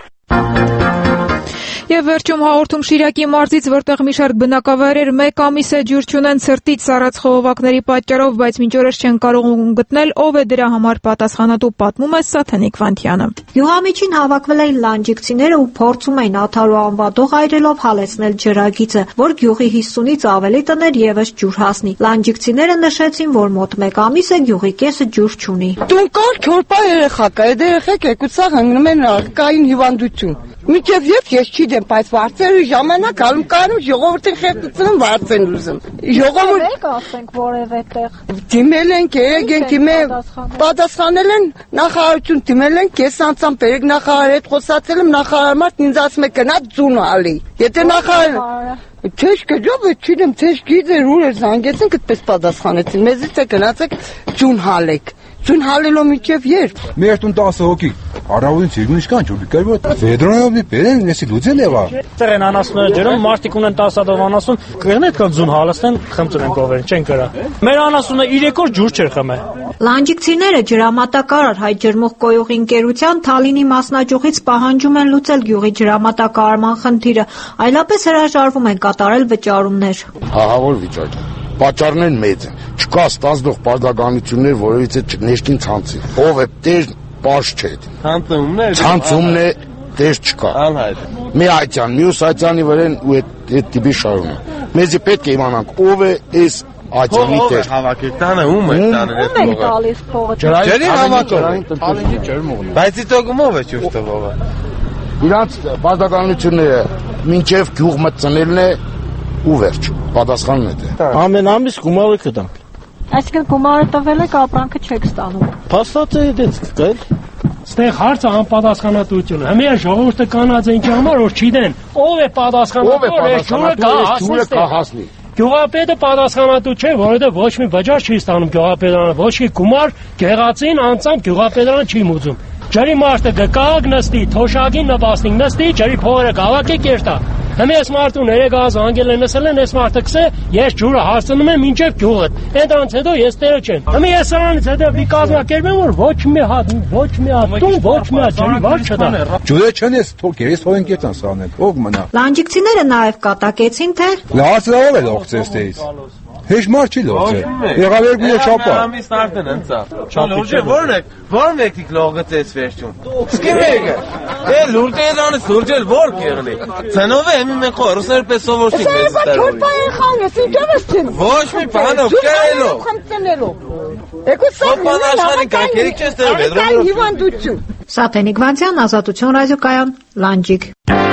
Եվ վերջում հաղորդում Շիրակի մարզից, որտեղ մի շարք բնակավայրեր մեկ ամիս է ջուր չունեն ցրտից սառած խողովակների պատճառով, բայց մինչ օրս չեն կարող գտնել ով է դրա համար պատասխանատու, պատմում է Սաթենիկ Վանթյանը։
Յուղամիջին հավաքվել էին լանջիկցիները ու փորձում էին աթարու անվադող այրելով հալեցնել ջրագիծը, որ գյուղի հիսունից ավելի տներ եւս ջուր հասնի։ Լանջիկցիները նշեցին, որ մոտ մեկ ամիս է գյուղի կեսը ջուր չունի։
Տուն կար չորպա երեխա կա, այդ երեխեք եկուցաղ ընկնում են արկային հիվանդություն։
Միջև երբ ես չգիտեմ, բայց վարձերը ժամանակ ալում կարում ժողովրդին խեղդությունում վարձեն ուզում։ Ժողովուրդ
եք ասենք որևէ տեղ։
Դիմել ենք, երեք ենք դիմել, պատասխանել են նախարարություն, դիմել ենք, ես անցամ երեք նախարարի հետ խոսացել եմ, նախարարը ինձ ասում է գնա ձուն ալի։ Եթե նախարարը Թեժ կջով է, չիդեմ, թեժ գիձեր ուր էր զանգեցին, կտպես պատասխանեցին, մեզից է գնացեք ձուն հալեք, ձուն հալելով միջև երբ։
Մեր տուն տասը հոգի, առավոտին ծիրգուն իշկան չուր, կար որ վեդրանով բերեն, լեսի լուծել եղա։
Տեղ են անասունները ջերում, մարդիկ ունեն տասադով անասուն, կղնետ կան ձուն հալստեն, խմծր են կովերին, չեն կրա։ Մեր անասունը իրեք օր ջուր չեր խմե։
Լանջիկցիները ջրամատակարար հայ ջրմուղ կոյուղի ընկերության Թալինի մասնաճյուղից պահանջում են լուծել գյուղի ջրամատակարարման խնդիրը, այլապես հրաժարվում են կատարել վճարումներ։
Հահավոր վիճակ է։ Պատճառներն մեծ են։ Չկա ստացող բաժնականություններ, որովից է ներքին ցանցի։ Ով է տեր պաշ չէ։
Ցանցումն է։
Ցանցումն է տեր չկա։
Անհայտ։
Մի այցան, մյուս այցանի վրան ու այդ տիպի շարունակ։ Մեզի պետք է իմանանք ով է այս այցանի տեր։
Հավաքել տանը ում է տանը այդ
Ում եք տալիս փողը։
Ջրի հավաքել։ Թալինի ջրմուղն։ Բայց ի տոկումով է ճուշ տվողը։
Իրանց բաժնականությունները մինչև գյուղ մտցնելն է ու վերջ, պատասխանն է դա։
Ամեն ամիս գումարը կտանք։
Այսինքն գումարը տվել եք, ապրանքը չեք ստանում։
Փաստացի դից կգալ։
Ստեղ հարցը անպատասխանատվություն է։ Հիմա ժողովուրդը կանած են ինչ համար որ չգիտեն, ով է պատասխանատու, ջուրը կա հասնի։ Գյուղապետը պատասխանատու չէ, որովհետև ոչ մի վճար չի ստանում գյուղապետարանը, ոչ մի գումար գեղացին անձամբ գյուղապետարանը չի մուծում։ Ջրի մարդը գկակ նստի, թոշակին նպաստին նստի, ջրի փողերը գավակե կերտա։ Հիմա այս մարդու ներեգազ անգել են ասել են, այս մարդը կսե, ես ջուրը հարցնում եմ մինչև գյուղը։ Այնտրանից հետո ես տերը չեմ։ Հիմա ես սրանից հետո մի կազմակերպեմ, որ ոչ մի հատ, ոչ մի հատ, տուն ոչ մի հատ ջրի վար չտա։
Ջուրը չեն ես թող ես թող են կերտան սրանել, ող մնա։
Լանջիկցիները նաև կատակեցին, թե
լացրավ է լողցես դեից։ Հեշ մարդ չի լողցել։ Եղավ երկու եկ շապա։
Ամիս արդեն ընծա։ Լուրջը ո՞րն է։ Ո՞րն եք լողացես վերջում։ Սկիմ եկը։ Է լուրջերանից լուրջել ո՞ր կեղնի։ Ցենով է մի մենք ռուսեր պես սովորեցինք մեզ տեղ։
Չոր բայ խանես, ինչով ես ցեն։
Ոչ մի բանով կերելով։
Եկու սա
բանաշխարհին կակերիկ չես դեր
vedrում։ Հիվանդություն։
Սաթենիկ Վանցյան, Ազատություն ռադիոկայան, Լանջիկ։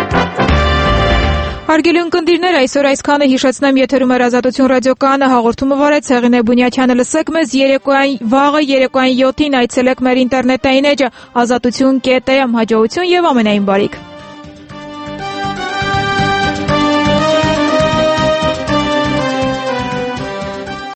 Հարգելի ունկնդիրներ, այսօր այսքանը հիշեցնեմ եթերում էր Ազատություն ռադիոկայանը, հաղորդումը վարեց Հեղինե Բունյաթյանը, լսեք մեզ երեկոյան վաղը երեկոյան յոթին այցելեք մեր ինտերնետային էջը ազատություն կետ էմ, հաջողություն եւ ամենայն բարիք։